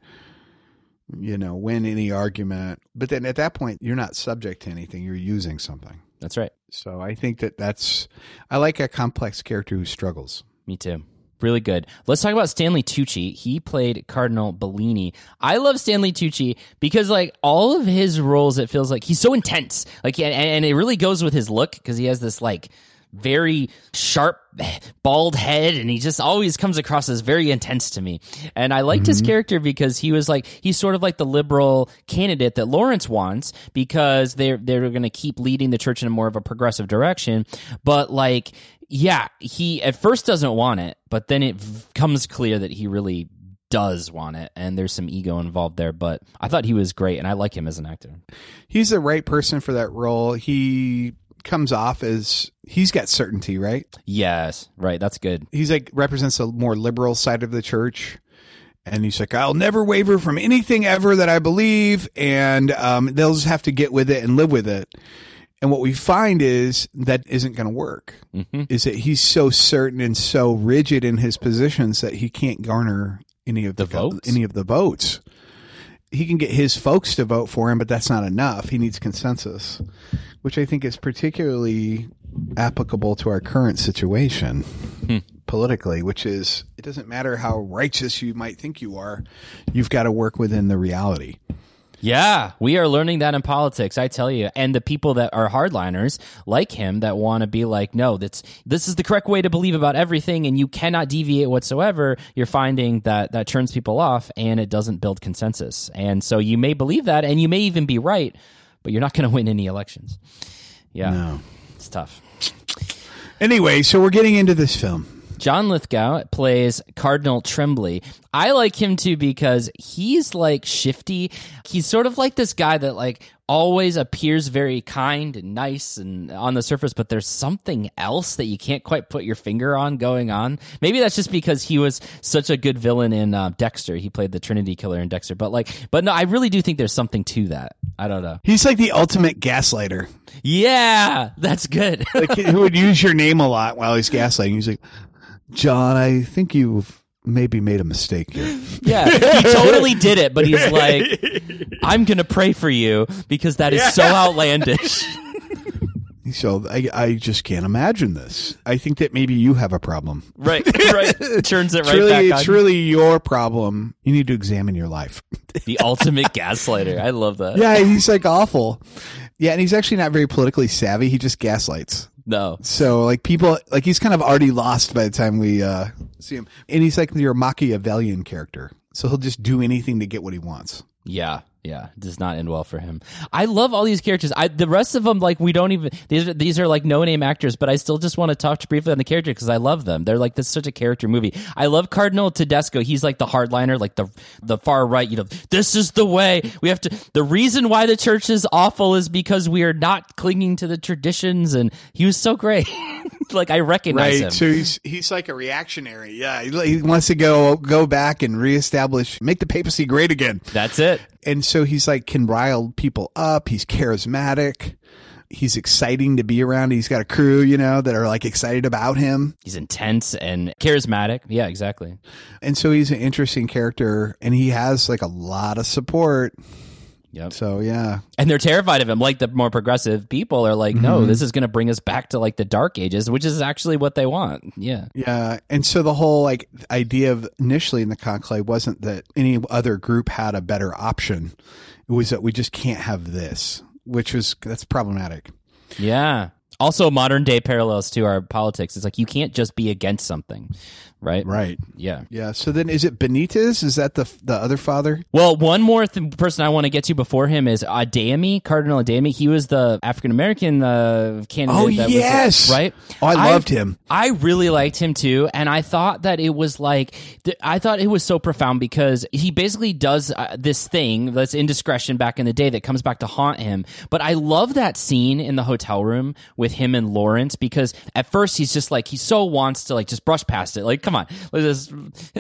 win any argument. But then at that point, you're not subject to anything. You're using something. That's right. So I think I like a complex character who struggles. Me too. Really good. Let's talk about Stanley Tucci. He played Cardinal Bellini. I love Stanley Tucci because, like, all of his roles, it feels like he's so intense. Like, and it really goes with his look because he has this, like, very sharp, bald head, and he just always comes across as very intense to me. And I liked his character because he's sort of like the liberal candidate that Lawrence wants because they're going to keep leading the church in a more of a progressive direction. But, like, yeah, he at first doesn't want it, but then it comes clear that he really does want it, and there's some ego involved there. But I thought he was great, and I like him as an actor. He's the right person for that role. He comes off as he's got certainty, right? Yes, right. That's good. He's like represents a more liberal side of the church. And he's like, I'll never waver from anything ever that I believe, and they'll just have to get with it and live with it. And what we find is that isn't going to work, is that he's so certain and so rigid in his positions that he can't garner any of the votes. He can get his folks to vote for him, but that's not enough. He needs consensus, which I think is particularly applicable to our current situation politically, which is it doesn't matter how righteous you might think you are. You've got to work within the reality. Yeah, we are learning that in politics, I tell you. And the people that are hardliners like him that want to be like, no, this is the correct way to believe about everything and you cannot deviate whatsoever, you're finding that turns people off and it doesn't build consensus. And so you may believe that and you may even be right, but you're not going to win any elections. Yeah, no. It's tough. Anyway, so we're getting into this film. John Lithgow plays Cardinal Tremblay. I like him too because he's like shifty. He's sort of like this guy that like always appears very kind and nice and on the surface, but there's something else that you can't quite put your finger on going on. Maybe that's just because he was such a good villain in Dexter. He played the Trinity Killer in Dexter. But no, I really do think there's something to that. I don't know. He's like the ultimate gaslighter. Yeah, that's good. Like, who would use your name a lot while he's gaslighting. He's like, John, I think you've maybe made a mistake here. Yeah, he totally did it, but he's like, I'm going to pray for you because that is so outlandish. So I just can't imagine this. I think that maybe you have a problem. Right. Turns it really, back on. It's really your problem. You need to examine your life. The ultimate gaslighter. I love that. Yeah, he's like awful. Yeah, and he's actually not very politically savvy. He just gaslights. No. So like people, like he's kind of already lost by the time we see him. And he's like your Machiavellian character. So he'll just do anything to get what he wants. Yeah. It does not end well for him. I love all these characters. The rest of them, like, we don't even, these are like no-name actors, but I still just want to touch briefly on the character because I love them. They're like, this is such a character movie. I love Cardinal Tedesco. He's like the hardliner, like the far right, this is the way we have to, the reason why the church is awful is because we are not clinging to the traditions. And he was so great. Like, I recognize him. So he's like a reactionary. Yeah. He wants to go back and reestablish, make the papacy great again. That's it. And so he's like, can rile people up. He's charismatic. He's exciting to be around. He's got a crew, that are like excited about him. He's intense and charismatic. Yeah, exactly. And so he's an interesting character and he has like a lot of support. Yep. So, yeah. And they're terrified of him. Like the more progressive people are like, no, this is going to bring us back to like the dark ages, which is actually what they want. Yeah. Yeah. And so the whole like idea of initially in the conclave wasn't that any other group had a better option. It was that we just can't have this, that's problematic. Yeah. Also, modern day parallels to our politics. It's like you can't just be against something, right? Right. Yeah. Yeah. So then is it Benitez? Is that the other father? Well, one more person I want to get to before him is Adeyemi, Cardinal Adeyemi. He was the African-American candidate. Oh, yes. Right? Oh, I loved him. I really liked him too. And I thought that it was like, I thought it was so profound because he basically does this thing that's indiscretion back in the day that comes back to haunt him. But I love that scene in the hotel room with him and Lawrence because at first he's just like, he so wants to like just brush past it. Like, come on, let's just,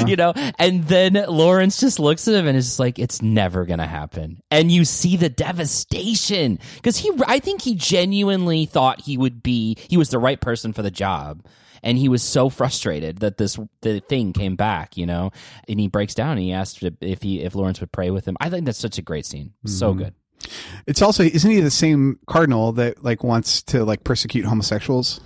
and then Lawrence just looks at him and is just like, it's never going to happen. And you see the devastation because I think he genuinely thought he was the right person for the job. And he was so frustrated that the thing came back, and he breaks down and he asked if Lawrence would pray with him. I think that's such a great scene. So good. It's also, isn't he the same cardinal that like wants to like persecute homosexuals?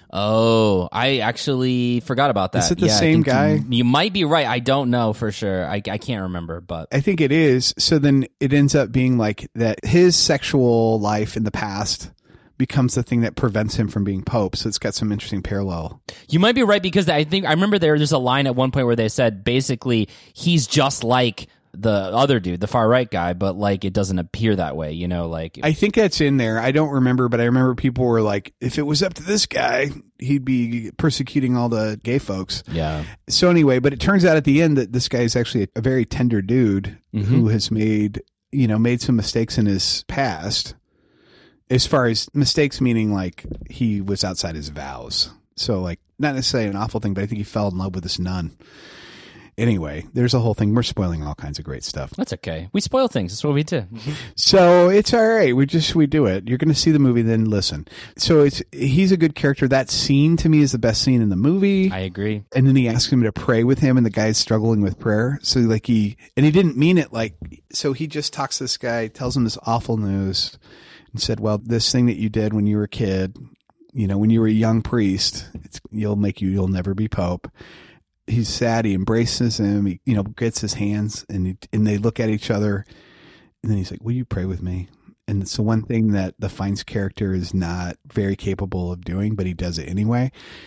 Oh, I actually forgot about that. Is it the same guy? You might be right. I don't know for sure. I can't remember, but I think it is. So then it ends up being like that his sexual life in the past becomes the thing that prevents him from being pope. So it's got some interesting parallel. You might be right because I remember there's a line at one point where they said basically he's just like the other dude, the far right guy, but like it doesn't appear that way, like I think that's in there. I don't remember, but I remember people were like, if it was up to this guy, he'd be persecuting all the gay folks. Yeah. So anyway, but it turns out at the end that this guy is actually a very tender dude who has made some mistakes in his past. As far as mistakes, meaning like he was outside his vows. So like not necessarily an awful thing, but I think he fell in love with this nun. Anyway, there's a whole thing. We're spoiling all kinds of great stuff. That's okay. We spoil things. That's what we do. So it's all right. We do it. You're going to see the movie, then listen. So he's a good character. That scene to me is the best scene in the movie. I agree. And then he asks him to pray with him, and the guy's struggling with prayer. So like he didn't mean it like, so he just talks to this guy, tells him this awful news, and said, well, this thing that you did when you were a kid, when you were a young priest, you'll never be pope. He's sad. He embraces him. He, gets his hands and they look at each other. And then he's like, will you pray with me? And it's the one thing that the Fiennes character is not very capable of doing, but he does it anyway.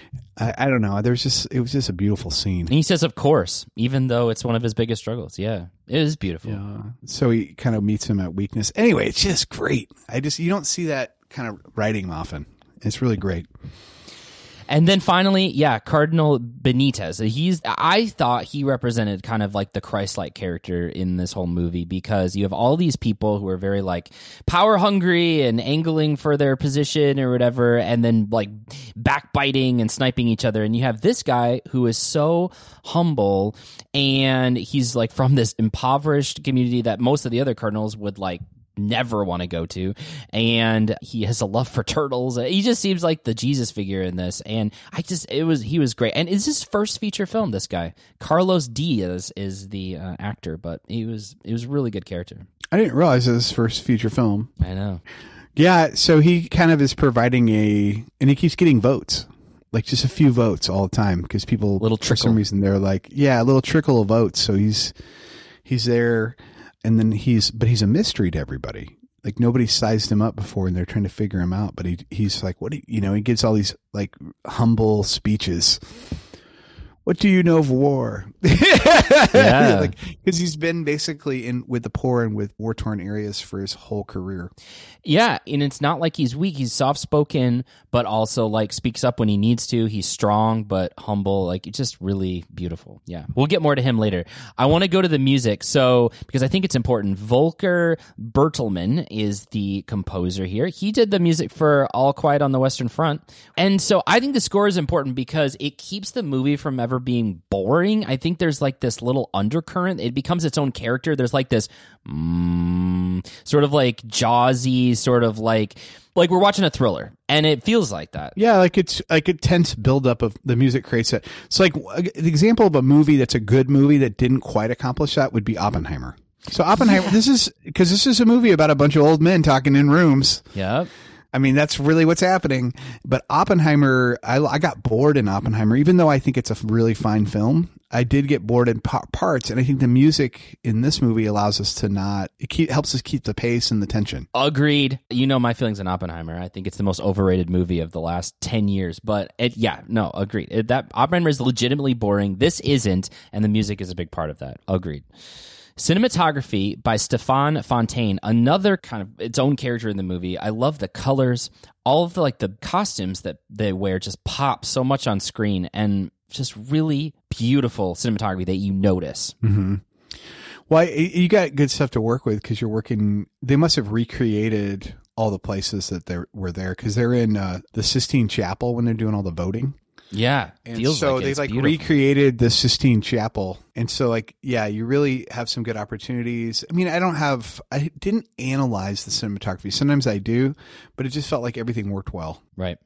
I don't know. It was just a beautiful scene. And he says, of course, even though it's one of his biggest struggles. Yeah, it is beautiful. Yeah. So he kind of meets him at weakness. Anyway, it's just great. You don't see that kind of writing often. It's really great. And then finally, Cardinal Benitez. I thought he represented kind of like the Christ-like character in this whole movie, because you have all these people who are very like power hungry and angling for their position or whatever, and then like backbiting and sniping each other. And you have this guy who is so humble, and he's like from this impoverished community that most of the other cardinals would like never want to go to, and he has a love for turtles. He just seems like the Jesus figure in this, and he was great. And it's his first feature film, this guy. Carlos Diaz is the actor, but it was a really good character. I didn't realize it was his first feature film. I know. Yeah, so he kind of is providing and he keeps getting votes. Like just a few votes all the time, because people, for some reason, they're like, a little trickle of votes. So he's there. And then he's a mystery to everybody. Like nobody sized him up before, and they're trying to figure him out. But he's like, he gives all these like humble speeches. What do you know of war? Yeah, like because he's been basically with the poor and with war-torn areas for his whole career. Yeah, and it's not like he's weak. He's soft-spoken, but also like speaks up when he needs to. He's strong but humble. Like it's just really beautiful. Yeah, we'll get more to him later. I want to go to the music, because I think it's important. Volker Bertelmann is the composer here. He did the music for All Quiet on the Western Front, and so I think the score is important because it keeps the movie from ever being boring. I think there's like this little undercurrent. It becomes its own character. There's like this sort of like Jaws-y, sort of like we're watching a thriller, and it feels like that. Yeah, like it's like a tense buildup of the music creates it. It's like an example of a movie that's a good movie that didn't quite accomplish that would be Oppenheimer. So Oppenheimer, this is a movie about a bunch of old men talking in rooms. Yep. I mean, that's really what's happening. But Oppenheimer, I got bored in Oppenheimer, even though I think it's a really fine film. I did get bored in parts, and I think the music in this movie allows us to helps us keep the pace and the tension. Agreed. You know my feelings on Oppenheimer. I think it's the most overrated movie of the last 10 years. But agreed. That Oppenheimer is legitimately boring. This isn't, and the music is a big part of that. Agreed. Cinematography by Stefan Fontaine, another kind of its own character in the movie. I love the colors. All of the costumes that they wear just pop so much on screen, and just really beautiful cinematography that you notice. Mm-hmm. Well, you got good stuff to work with because you're working. They must have recreated all the places that they were there, because they're in the Sistine Chapel when they're doing all the voting. Yeah, and so they recreated the Sistine Chapel, and so you really have some good opportunities. I mean, I didn't analyze the cinematography. Sometimes I do, but it just felt like everything worked well. Right.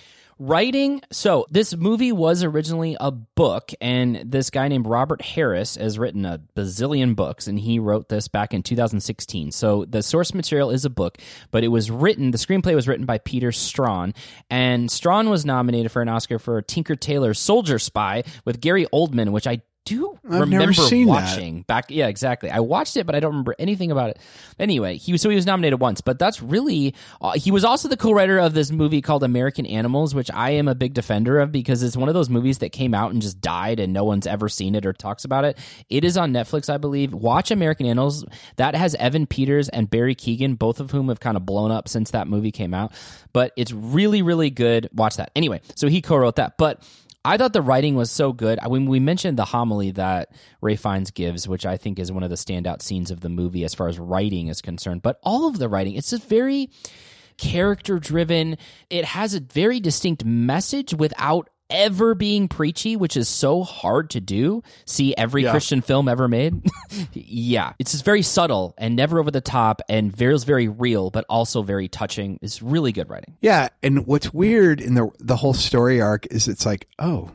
Writing. So this movie was originally a book, and this guy named Robert Harris has written a bazillion books, and he wrote this back in 2016. So the source material is a book, but the screenplay was written by Peter Strawn, and Strawn was nominated for an Oscar for Tinker Tailor Soldier Spy with Gary Oldman, which I remember watching back. Yeah, exactly. I watched it, but I don't remember anything about it. Anyway, he was nominated once, but that's really, he was also the co-writer of this movie called American Animals, which I am a big defender of because it's one of those movies that came out and just died and no one's ever seen it or talks about it. It is on Netflix, I believe. Watch American Animals. That has Evan Peters and Barry Keoghan, both of whom have kind of blown up since that movie came out, but it's really, really good. Watch that. Anyway, so he co-wrote that, but I thought the writing was so good. When we mentioned the homily that Ralph Fiennes gives, which I think is one of the standout scenes of the movie as far as writing is concerned, but all of the writing, it's just very character-driven. It has a very distinct message without ever being preachy, which is so hard to do. See every Christian film ever made. Yeah. It's just very subtle and never over the top and feels very real, but also very touching. It's really good writing. Yeah. And what's weird in the whole story arc is it's like, oh,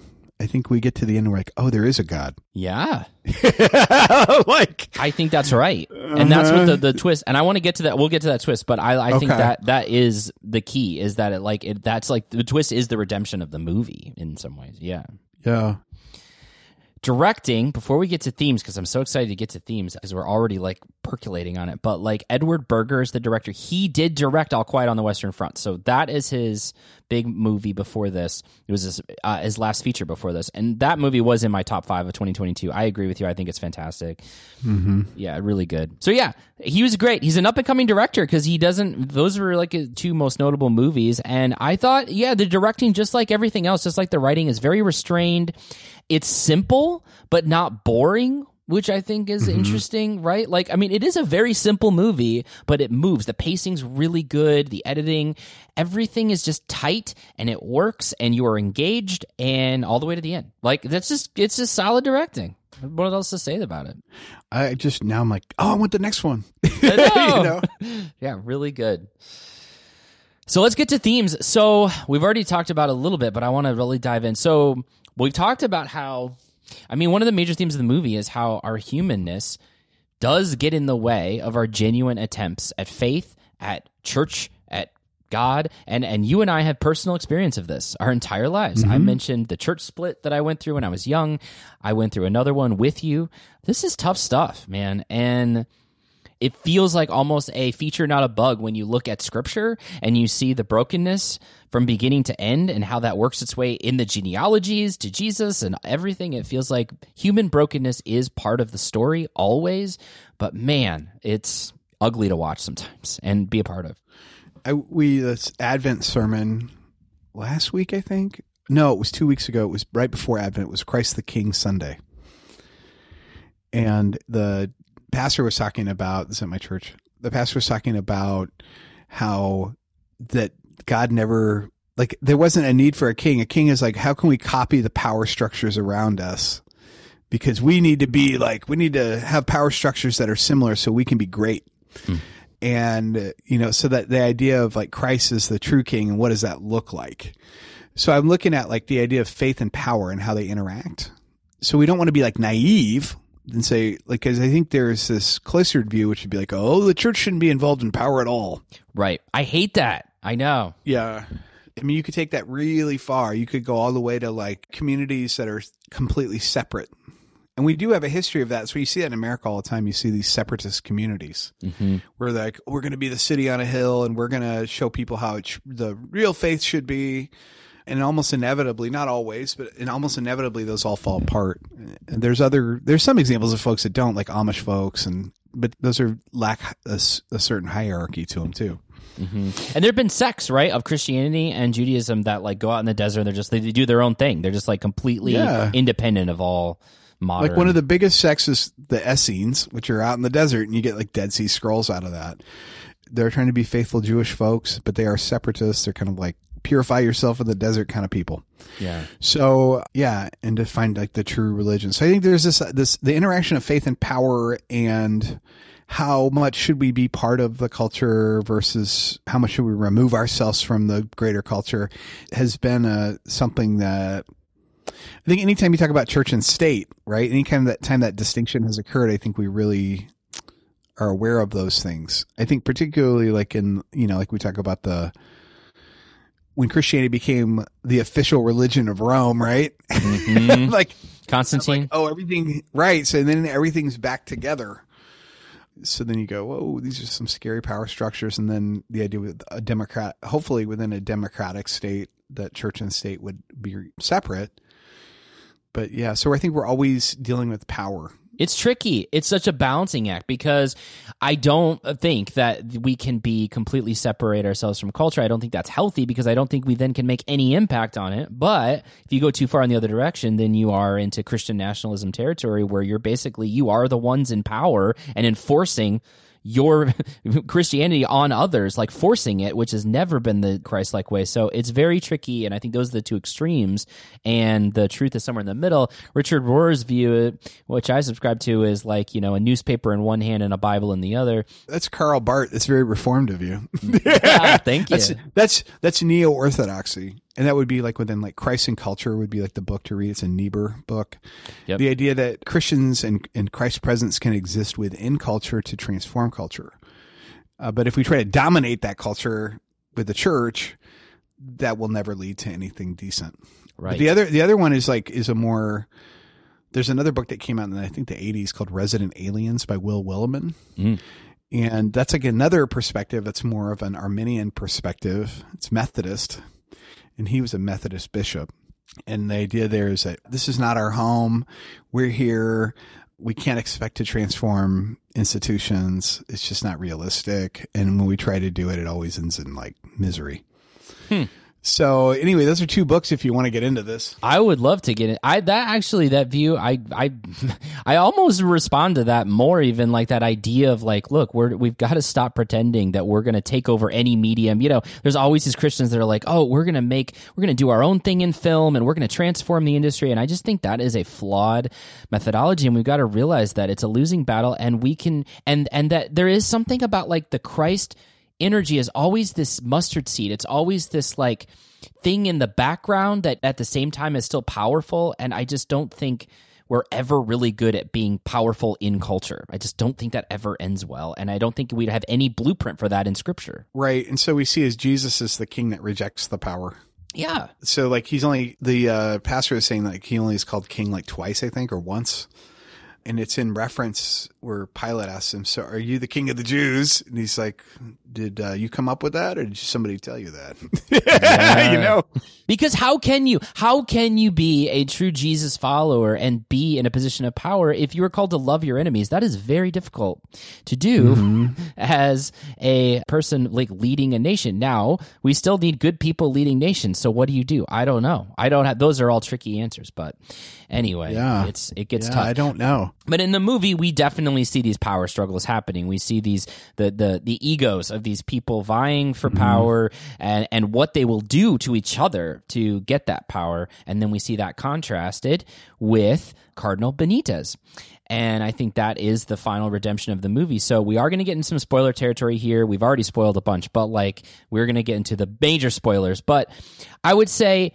I think we get to the end and we're like, oh, there is a God. Yeah. I think that's right. And that's what the twist, and I want to get to that. We'll get to that twist, but I think that is the key, is that that's like the twist is the redemption of the movie in some ways. Yeah. Yeah. Directing, before we get to themes, because I'm so excited to get to themes, because we're already like percolating on it, but like Edward Berger is the director. He did direct All Quiet on the Western Front. So that is his big movie before this. It was his last feature before this. And that movie was in my top 5 of 2022. I agree with you. I think it's fantastic. Mm-hmm. Yeah, really good. So yeah, he was great. He's an up-and-coming director because those were like his 2 most notable movies. And I thought, yeah, the directing, just like everything else, just like the writing, is very restrained. It's simple, but not boring, which I think is interesting, right? Like, I mean, it is a very simple movie, but it moves. The pacing's really good. The editing, everything is just tight, and it works, and you are engaged, and all the way to the end. Like, it's just solid directing. What else to say about it? Now I'm like, oh, I want the next one. I know. You know? Yeah, really good. So let's get to themes. So we've already talked about it a little bit, but I want to really dive in. So we've talked about how, I mean, one of the major themes of the movie is how our humanness does get in the way of our genuine attempts at faith, at church, at God, and you and I have personal experience of this our entire lives. I mentioned the church split that I went through when I was young. I went through another one with you. This is tough stuff, man, and it feels like almost a feature, not a bug, when you look at Scripture and you see the brokenness from beginning to end and how that works its way in the genealogies to Jesus and everything. It feels like human brokenness is part of the story always, but man, it's ugly to watch sometimes and be a part of. This Advent sermon last week, I think. No, it was 2 weeks ago. It was right before Advent. It was Christ the King Sunday. And the pastor was talking about, this is at my church, the pastor was talking about how that God never, like, there wasn't a need for a king. A king is like, how can we copy the power structures around us? Because we need to have power structures that are similar so we can be great. And, so that the idea of like Christ is the true king, and what does that look like? So I'm looking at like the idea of faith and power and how they interact. So we don't want to be like naive and say, like, because I think there's this cloistered view, which would be like, oh, the church shouldn't be involved in power at all. Right. I hate that. I know. Yeah. I mean, you could take that really far. You could go all the way to like communities that are completely separate. And we do have a history of that. So you see that in America all the time. You see these separatist communities where like, we're going to be the city on a hill and we're going to show people how the real faith should be. And almost inevitably, not always, but almost inevitably, those all fall apart. And there's some examples of folks that don't, like Amish folks, but those lack a certain hierarchy to them too. And there have been sects, right, of Christianity and Judaism that like go out in the desert and they do their own thing. They're just like completely independent of all modern. Like one of the biggest sects is the Essenes, which are out in the desert, and you get like Dead Sea Scrolls out of that. They're trying to be faithful Jewish folks, but they are separatists. They're kind of like purify yourself in the desert kind of people. Yeah. So and to find like the true religion. So I think there's the interaction of faith and power, and how much should we be part of the culture versus how much should we remove ourselves from the greater culture has been something that I think anytime you talk about church and state, right? Anytime that distinction has occurred, I think we really are aware of those things. I think particularly like in, like we talk about when Christianity became the official religion of Rome, right? Like Constantine. Like, oh, everything, right. So then everything's back together. So then you go, whoa, these are some scary power structures. And then the idea with hopefully within a democratic state, that church and state would be separate. But yeah, so I think we're always dealing with power. It's tricky. It's such a balancing act because I don't think that we can be completely separate ourselves from culture. I don't think that's healthy because I don't think we then can make any impact on it. But if you go too far in the other direction, then you are into Christian nationalism territory where you are the ones in power and enforcing your Christianity on others, like forcing it, which has never been the Christ-like way. So it's very tricky, and I think those are the two extremes, and the truth is somewhere in the middle. Richard Rohr's view, which I subscribe to, is like, a newspaper in one hand and a Bible in the other. That's Karl Barth. That's very reformed of you. Yeah, thank you. That's neo-orthodoxy. And that would be like within like Christ and Culture would be like the book to read. It's a Niebuhr book. Yep. The idea that Christians and Christ's presence can exist within culture to transform culture. But if we try to dominate that culture with the church, that will never lead to anything decent. Right. But the other one is a more There's another book that came out in, I think, the 80s called Resident Aliens by Will Willimon. And that's like another perspective that's more of an Arminian perspective. It's Methodist, and he was a Methodist bishop. And the idea there is that this is not our home. We're here. We can't expect to transform institutions. It's just not realistic. And when we try to do it, it always ends in like misery. So anyway, those are two books if you want to get into this. I would love to get it. That view, I almost respond to that more, even like that idea of like, look, we've got to stop pretending that we're going to take over any medium. You know, there's always these Christians that are like, oh, we're going to do our own thing in film and we're going to transform the industry. And I just think that is a flawed methodology. And we've got to realize that it's a losing battle, and we can, and that there is something about like the Christ energy is always this mustard seed. It's always this like thing in the background that at the same time is still powerful. And I just don't think we're ever really good at being powerful in culture. I just don't think that ever ends well. And I don't think we'd have any blueprint for that in Scripture. Right. And so we see as Jesus is the king that rejects the power. Yeah. So like he's only, the pastor is saying like he only is called king like twice, I think, or once. And it's in reference where Pilate asks him, so are you the king of the Jews? And he's like, did you come up with that, or did somebody tell you that? You know? Because how can you be a true Jesus follower and be in a position of power if you are called to love your enemies? That is very difficult to do as a person like leading a nation. Now, we still need good people leading nations. So what do? I don't know. Those are all tricky answers, but anyway, it gets tough. I don't know. But in the movie, we definitely see these power struggles happening. We see these the egos of these people vying for power and what they will do to each other to get that power. And then we see that contrasted with Cardinal Benitez. And I think that is the final redemption of the movie. So we are going to get into some spoiler territory here. We've already spoiled a bunch, but like we're going to get into the major spoilers. But I would say,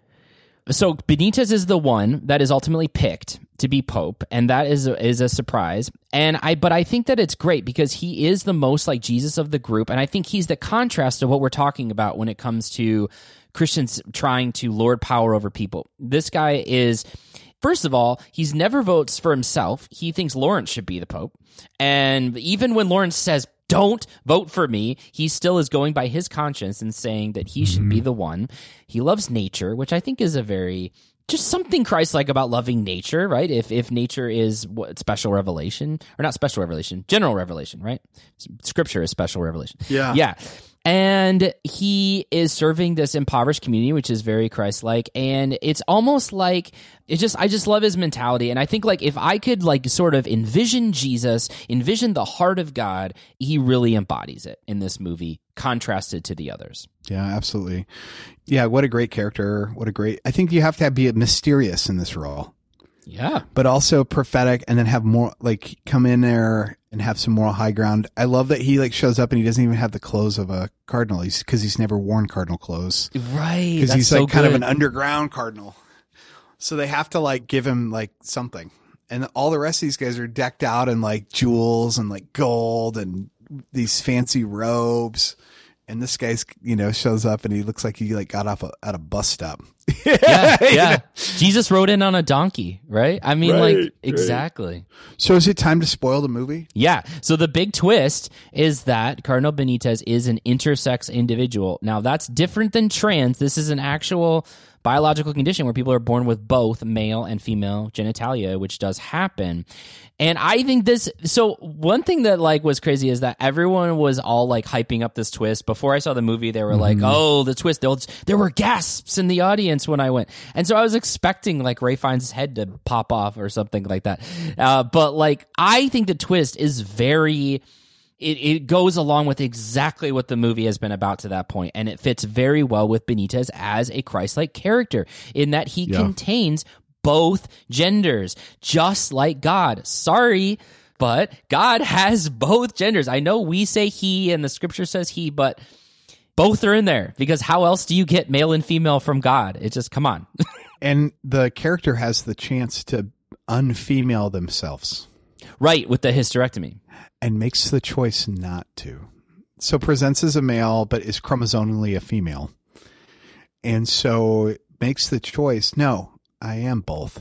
so Benitez is the one that is ultimately picked to be Pope, and that is a surprise. But I think that it's great because he is the most like Jesus of the group, and I think he's the contrast of what we're talking about when it comes to Christians trying to lord power over people. This guy is, first of all, he's never votes for himself. He thinks Lawrence should be the Pope, and even when Lawrence says, don't vote for me, he still is going by his conscience and saying that he should be the one. He loves nature, which I think is a very, just something Christ-like about loving nature, right? If nature is what special revelation, or not special revelation, general revelation, right? Scripture is special revelation. Yeah. And he is serving this impoverished community, which is very Christ-like, and it's almost like I just love his mentality. And I think like if I could like sort of envision Jesus, envision the heart of God, he really embodies it in this movie, contrasted to the others. Yeah, absolutely. Yeah, what a great character. I think you have to be mysterious in this role. Yeah. But also prophetic, and then have more like come in there and have some moral high ground. I love that he like shows up and he doesn't even have the clothes of a cardinal. Because he's never worn cardinal clothes. Right. Because he's like kind of an underground cardinal. So they have to like give him like something. And all the rest of these guys are decked out in like jewels and like gold and these fancy robes. And this guy's, shows up and he looks like he like got off at a bus stop. Yeah. Jesus rode in on a donkey, right? I mean, exactly. So is it time to spoil the movie? Yeah. So the big twist is that Cardinal Benitez is an intersex individual. Now, that's different than trans. This is an actual biological condition where people are born with both male and female genitalia, which does happen. And I think so one thing that like was crazy is that everyone was all like hyping up this twist. Before I saw the movie, they were like, oh, the twist. There were gasps in the audience when I went. And so I was expecting like Ray Fiennes' head to pop off or something like that. But like, I think the twist is very... It goes along with exactly what the movie has been about to that point, and it fits very well with Benitez as a Christ-like character in that he contains both genders, just like God. Sorry, but God has both genders. I know we say he and the scripture says he, but both are in there because how else do you get male and female from God? It just, come on. And the character has the chance to unfemale themselves. Right, with the hysterectomy. And makes the choice not to. So presents as a male, but is chromosomally a female. And so makes the choice, no, I am both.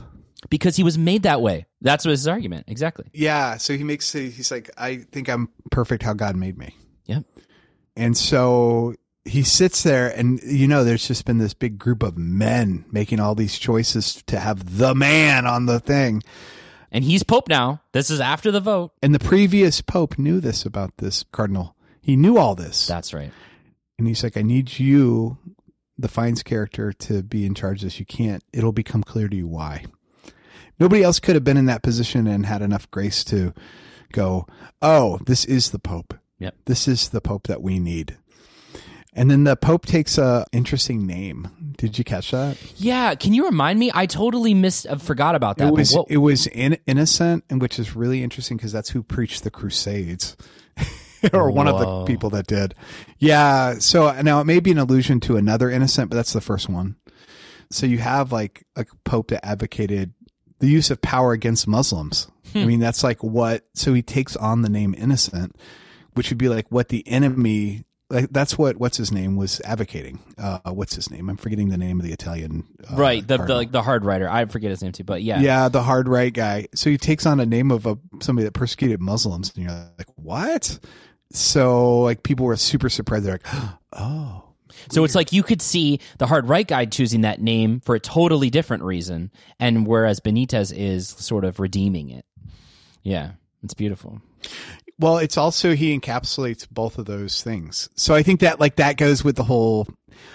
Because he was made that way. That's what his argument. Exactly. Yeah. So he's like, I think I'm perfect how God made me. Yep. And so he sits there and, there's just been this big group of men making all these choices to have the man on the thing. And he's Pope now. This is after the vote. And the previous Pope knew this about this cardinal. He knew all this. That's right. And he's like, I need you, the Fiennes character, to be in charge of this. You can't. It'll become clear to you why. Nobody else could have been in that position and had enough grace to go, oh, this is the Pope. Yep. This is the Pope that we need. And then the Pope takes a interesting name. Did you catch that? Yeah. Can you remind me? I totally forgot about that. It was Innocent, and which is really interesting because that's who preached the Crusades. Or one of the people that did. Yeah. So now it may be an allusion to another Innocent, but that's the first one. So you have like a Pope that advocated the use of power against Muslims. I mean, that's like so he takes on the name Innocent, which would be like what the enemy, like that's what's his name was advocating. What's his name? I'm forgetting the name of the Italian. Right. The hard writer. I forget his name too, but yeah. Yeah. The hard right guy. So he takes on a name of somebody that persecuted Muslims, and you're like, what? So like people were super surprised. They're like, oh. So it's like you could see the hard right guy choosing that name for a totally different reason, and whereas Benitez is sort of redeeming it. Yeah, it's beautiful. Well, it's also he encapsulates both of those things. So I think that like that goes with the whole,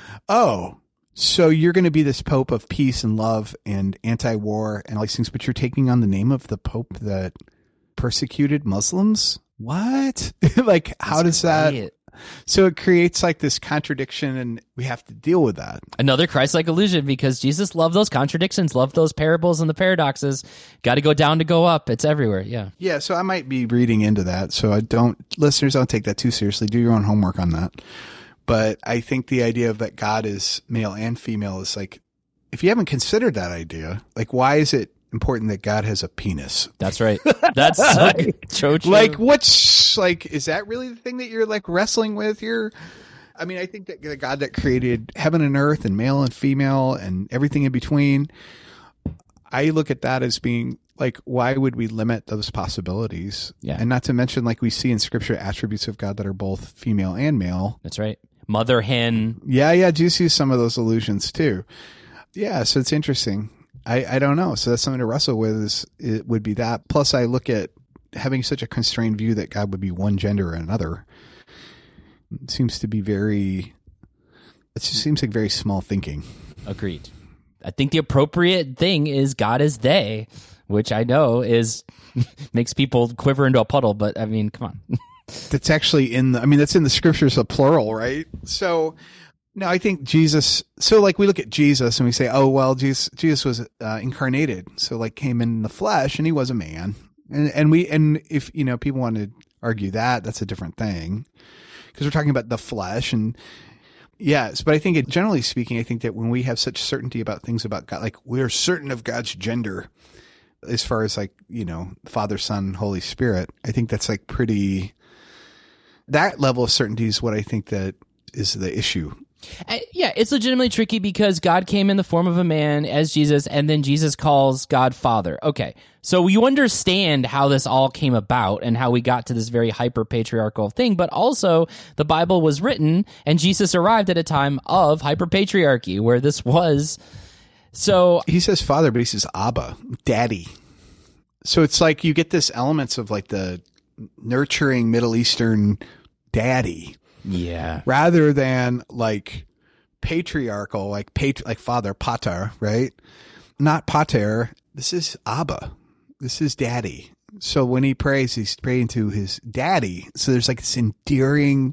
so you're going to be this Pope of peace and love and anti-war and all these things, but you're taking on the name of the Pope that persecuted Muslims? What? Like, how does that... So it creates like this contradiction, and we have to deal with that. Another Christ-like illusion, because Jesus loved those contradictions, loved those parables and the paradoxes. Got to go down to go up. It's everywhere. Yeah. Yeah. So I might be reading into that. So listeners, don't take that too seriously. Do your own homework on that. But I think the idea of that God is male and female is like, if you haven't considered that idea, like, why is it important that God has a penis? That's right. That's so true. Like, is that really the thing that you're like wrestling with here? I mean, I think that the God that created heaven and earth and male and female and everything in between, I look at that as being like, why would we limit those possibilities? Yeah. And not to mention, like we see in scripture, attributes of God that are both female and male. That's right. Mother hen. Yeah. Yeah. Do you see some of those allusions too? Yeah. So it's interesting. I don't know. So that's something to wrestle with. It would be that. Plus, I look at having such a constrained view that God would be one gender or another. It seems to be it just seems like very small thinking. Agreed. I think the appropriate thing is God is they, which I know makes people quiver into a puddle. But I mean, come on. That's actually that's in the scriptures, a plural, right? So. No, I think Jesus. So, like, we look at Jesus and we say, "Oh, well, Jesus was incarnated, so like came in the flesh, and he was a man." And if people want to argue that, that's a different thing, because we're talking about the flesh. And yes, but I think generally speaking, I think that when we have such certainty about things about God, like we're certain of God's gender, as far as like Father, Son, Holy Spirit, I think that's like pretty. That level of certainty is what I think that is the issue. Yeah, it's legitimately tricky because God came in the form of a man as Jesus, and then Jesus calls God Father. Okay, so you understand how this all came about and how we got to this very hyper-patriarchal thing, but also the Bible was written, and Jesus arrived at a time of hyper-patriarchy where this was. So he says Father, but he says Abba, Daddy. So it's like you get this elements of like the nurturing Middle Eastern daddy. Yeah. Rather than like patriarchal, like father, pater, right? Not pater. This is Abba. This is daddy. So when he prays, he's praying to his daddy. So there's like this endearing,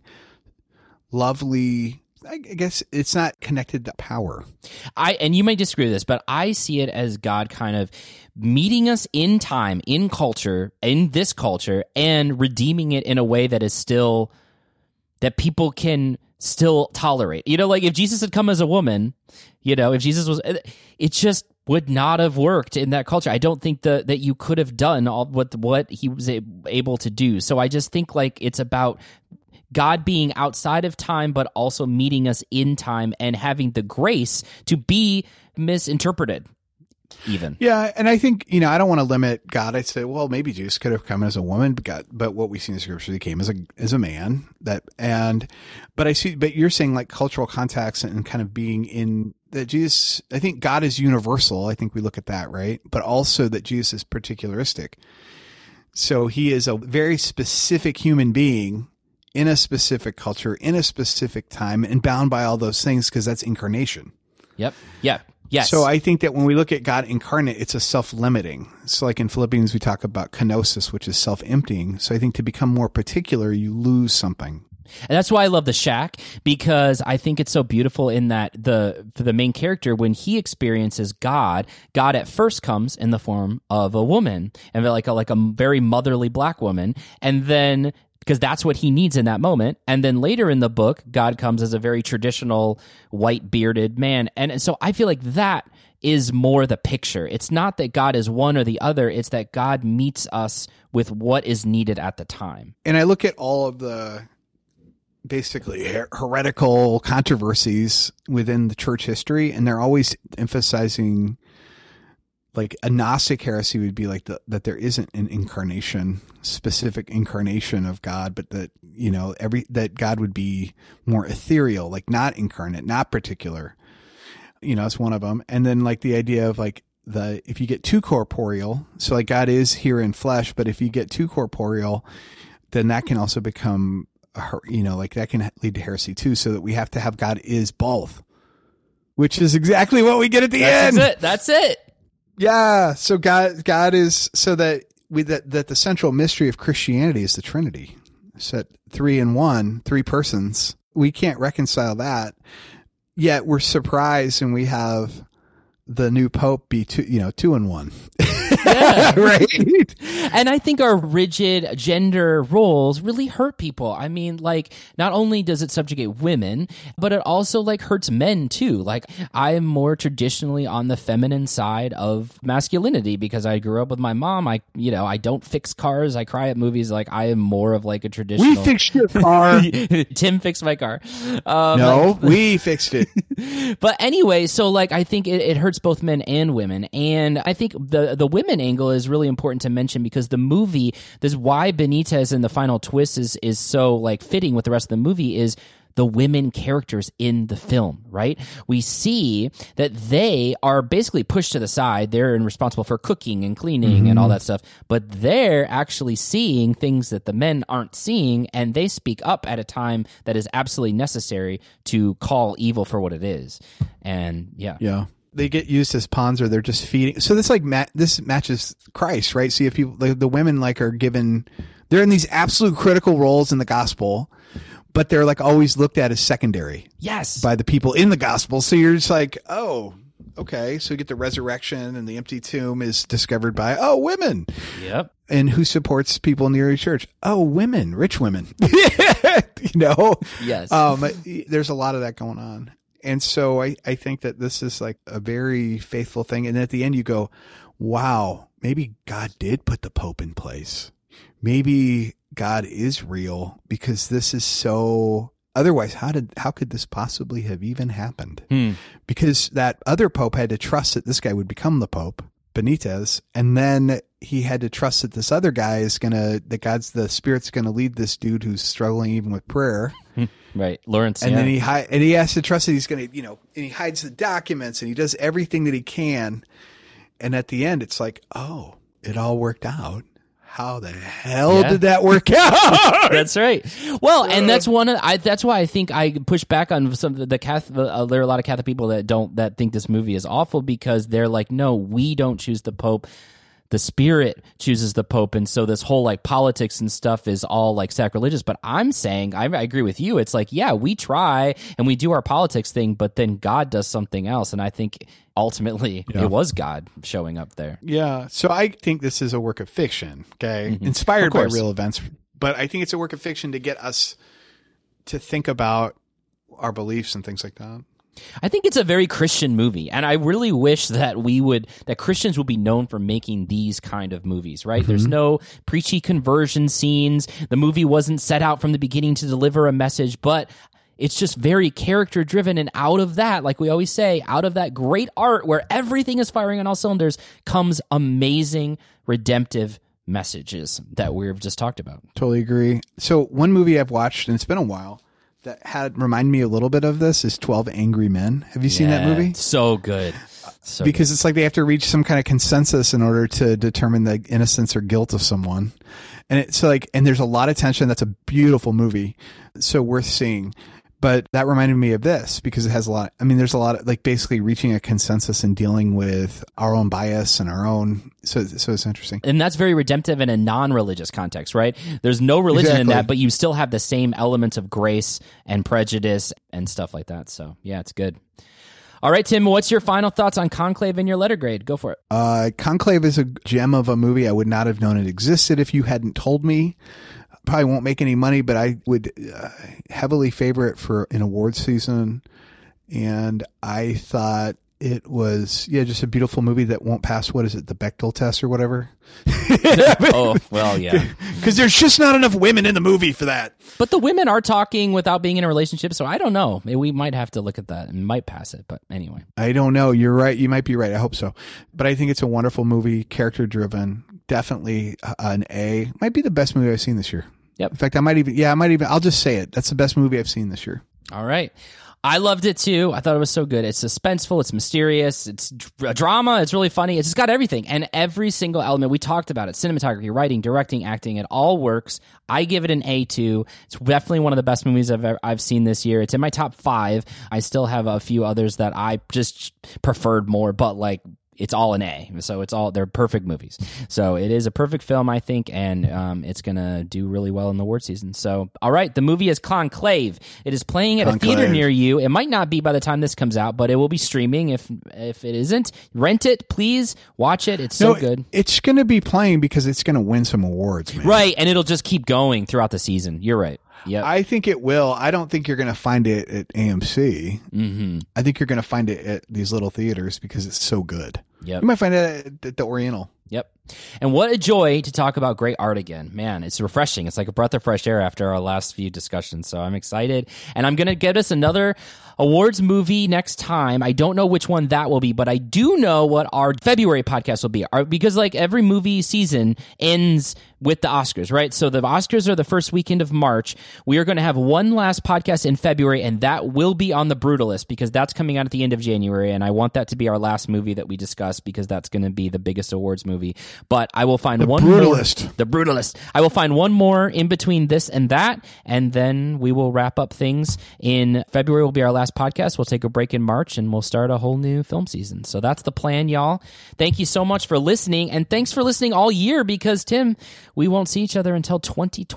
lovely, I guess it's not connected to power. And you might disagree with this, but I see it as God kind of meeting us in time, in culture, in this culture, and redeeming it in a way that is still, that people can still tolerate. Like if Jesus had come as a woman, if Jesus was, it just would not have worked in that culture. I don't think that you could have done all what he was able to do. So I just think like it's about God being outside of time, but also meeting us in time and having the grace to be misinterpreted. even. Yeah, and I think, I don't want to limit God. I'd say, well, maybe Jesus could have come as a woman, but what we see in the scripture, he came as a man. But you're saying like cultural context and kind of being in that Jesus, I think God is universal. I think we look at that, right? But also that Jesus is particularistic. So he is a very specific human being in a specific culture, in a specific time, and bound by all those things because that's incarnation. Yep. Yes. So I think that when we look at God incarnate, it's a self-limiting. So like in Philippians, we talk about kenosis, which is self-emptying. So I think to become more particular, you lose something. And that's why I love The Shack, because I think it's so beautiful in that for the main character, when he experiences God at first comes in the form of a woman, and like a very motherly black woman, and then because that's what he needs in that moment. And then later in the book, God comes as a very traditional white bearded man. And so I feel like that is more the picture. It's not that God is one or the other. It's that God meets us with what is needed at the time. And I look at all of the basically heretical controversies within the church history, and they're always emphasizing like a Gnostic heresy would be like that there isn't an specific incarnation of God, but that, that God would be more ethereal, like not incarnate, not particular, it's one of them. And then like the idea of like if you get too corporeal, so like God is here in flesh, but if you get too corporeal, then that can also become, like that can lead to heresy too. So that we have to have God is both, which is exactly what we get at the end. That's it. Yeah, so God is so that that the central mystery of Christianity is the Trinity. Set 3 in 1, 3 persons. We can't reconcile that. Yet we're surprised when we have the new Pope be 2 in 1. Yeah. Right. And I think our rigid gender roles really hurt people. I mean, like, not only does it subjugate women, but it also like hurts men too. Like, I am more traditionally on the feminine side of masculinity because I grew up with my mom. I don't fix cars. I cry at movies. Like, I am more of like a traditional. We fixed your car. Tim fixed my car. No, we fixed it. But anyway, so like, I think it hurts both men and women. And I think the women angle is really important to mention because the movie, this is why Benitez in the final twist is so like fitting with the rest of the movie is the women characters in the film, right? We see that they are basically pushed to the side. They're responsible for cooking and cleaning and all that stuff, but they're actually seeing things that the men aren't seeing, and they speak up at a time that is absolutely necessary to call evil for what it is. And yeah. They get used as pawns, or they're just feeding. So this this matches Christ, right? So you have people, the women like are given, they're in these absolute critical roles in the gospel, but they're like always looked at as secondary. Yes. By the people in the gospel. So you're just like, oh, okay. So you get the resurrection and the empty tomb is discovered by, women. Yep. And who supports people in the early church? Oh, women, rich women. Yes. There's a lot of that going on. And so I think that this is like a very faithful thing. And at the end you go, wow, maybe God did put the Pope in place. Maybe God is real because this is so, otherwise how could this possibly have even happened? Because that other Pope had to trust that this guy would become the Pope, Benitez. And then he had to trust that this other guy the Spirit's going to lead this dude who's struggling even with prayer. Right, Lawrence. And then he has to trust that he's going to, and he hides the documents and he does everything that he can. And at the end, it's like, oh, it all worked out. How the hell did that work out? That's right. Well, and that's that's why I think I push back on some of the Catholic. There are a lot of Catholic people that think this movie is awful because they're like, no, we don't choose the Pope. The Spirit chooses the Pope, and so this whole like politics and stuff is all like sacrilegious. But I'm saying, I agree with you. It's like, yeah, we try and we do our politics thing, but then God does something else, and I think ultimately it was God showing up there. Yeah. So I think this is a work of fiction, okay, inspired by real events, but I think it's a work of fiction to get us to think about our beliefs and things like that. I think it's a very Christian movie, and I really wish that that Christians would be known for making these kind of movies, right? There's no preachy conversion scenes. The movie wasn't set out from the beginning to deliver a message, but It's just very character driven, and out of that, like we always say, out of that great art where everything is firing on all cylinders comes amazing redemptive messages that we've just talked about. Totally agree. So one movie I've watched, and it's been a while, that had reminded me a little bit of this is 12 Angry Men. Have you seen that movie? So good. Because it's like they have to reach some kind of consensus in order to determine the innocence or guilt of someone. And it's like, and there's a lot of tension. That's a beautiful movie. So worth seeing. But that reminded me of this because it has a lot. I mean, there's a lot of like basically reaching a consensus and dealing with our own bias and our own. So it's interesting. And that's very redemptive in a non-religious context, right? There's no religion in that, but you still have the same elements of grace and prejudice and stuff like that. So yeah, it's good. All right, Tim, what's your final thoughts on Conclave and your letter grade? Go for it. Conclave is a gem of a movie. I would not have known it existed if you hadn't told me. Probably won't make any money, but I would heavily favor it for an award season. And I thought it was, just a beautiful movie that won't pass, what is it, the Bechdel test or whatever? Oh, well, yeah. Because there's just not enough women in the movie for that. But the women are talking without being in a relationship, so I don't know. We might have to look at that and might pass it, but anyway. I don't know. You're right. You might be right. I hope so. But I think it's a wonderful movie, character-driven, definitely an A. Might be the best movie I've seen this year. Yep. In fact, I'll just say it. That's the best movie I've seen this year. All right. I loved it too. I thought it was so good. It's suspenseful. It's mysterious. It's a drama. It's really funny. It's just got everything. And every single element, we talked about it, cinematography, writing, directing, acting, it all works. I give it an A2. It's definitely one of the best movies I've seen this year. It's in my top 5. I still have a few others that I just preferred more, but like, it's all an A. So they're perfect movies. So it is a perfect film, I think, and it's going to do really well in the award season. So, all right, the movie is Conclave. It is playing at a theater near you. It might not be by the time this comes out, but it will be streaming if it isn't. Rent it, please. Watch it. It's so good. It's going to be playing because it's going to win some awards, man. Right, and it'll just keep going throughout the season. You're right. Yep. I think it will. I don't think you're going to find it at AMC. Mm-hmm. I think you're going to find it at these little theaters because it's so good. Yep. You might find it at the Oriental. Yep. And what a joy to talk about great art again. Man, it's refreshing. It's like a breath of fresh air after our last few discussions. So I'm excited. And I'm going to get us another awards movie next time. I don't know which one that will be, but I do know what our February podcast will be. Because like every movie season ends with the Oscars, right? So the Oscars are the first weekend of March. We are going to have one last podcast in February, and that will be on The Brutalist because that's coming out at the end of January, and I want that to be our last movie that we discuss because that's going to be the biggest awards movie. But I will find one more. The Brutalist. I will find one more in between this and that, and then we will wrap up things in February. Will be our last podcast. We'll take a break in March, and we'll start a whole new film season. So that's the plan, y'all. Thank you so much for listening, and thanks for listening all year because, Tim, we won't see each other until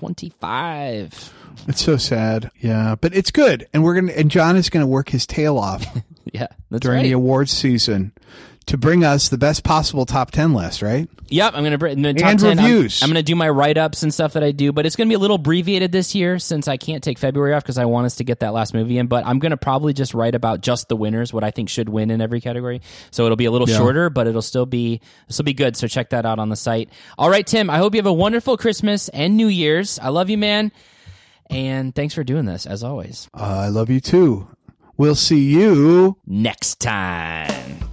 2025. It's so sad. Yeah, but it's good. And John is going to work his tail off yeah, that's during the awards season to bring us the best possible top 10 list, right? Yep, I'm going to bring the top and 10. Reviews. I'm going to do my write-ups and stuff that I do, but it's going to be a little abbreviated this year since I can't take February off because I want us to get that last movie in, but I'm going to probably just write about just the winners, what I think should win in every category. So it'll be a little shorter, but it'll still be good, so check that out on the site. All right, Tim, I hope you have a wonderful Christmas and New Year's. I love you, man, and thanks for doing this, as always. I love you, too. We'll see you next time.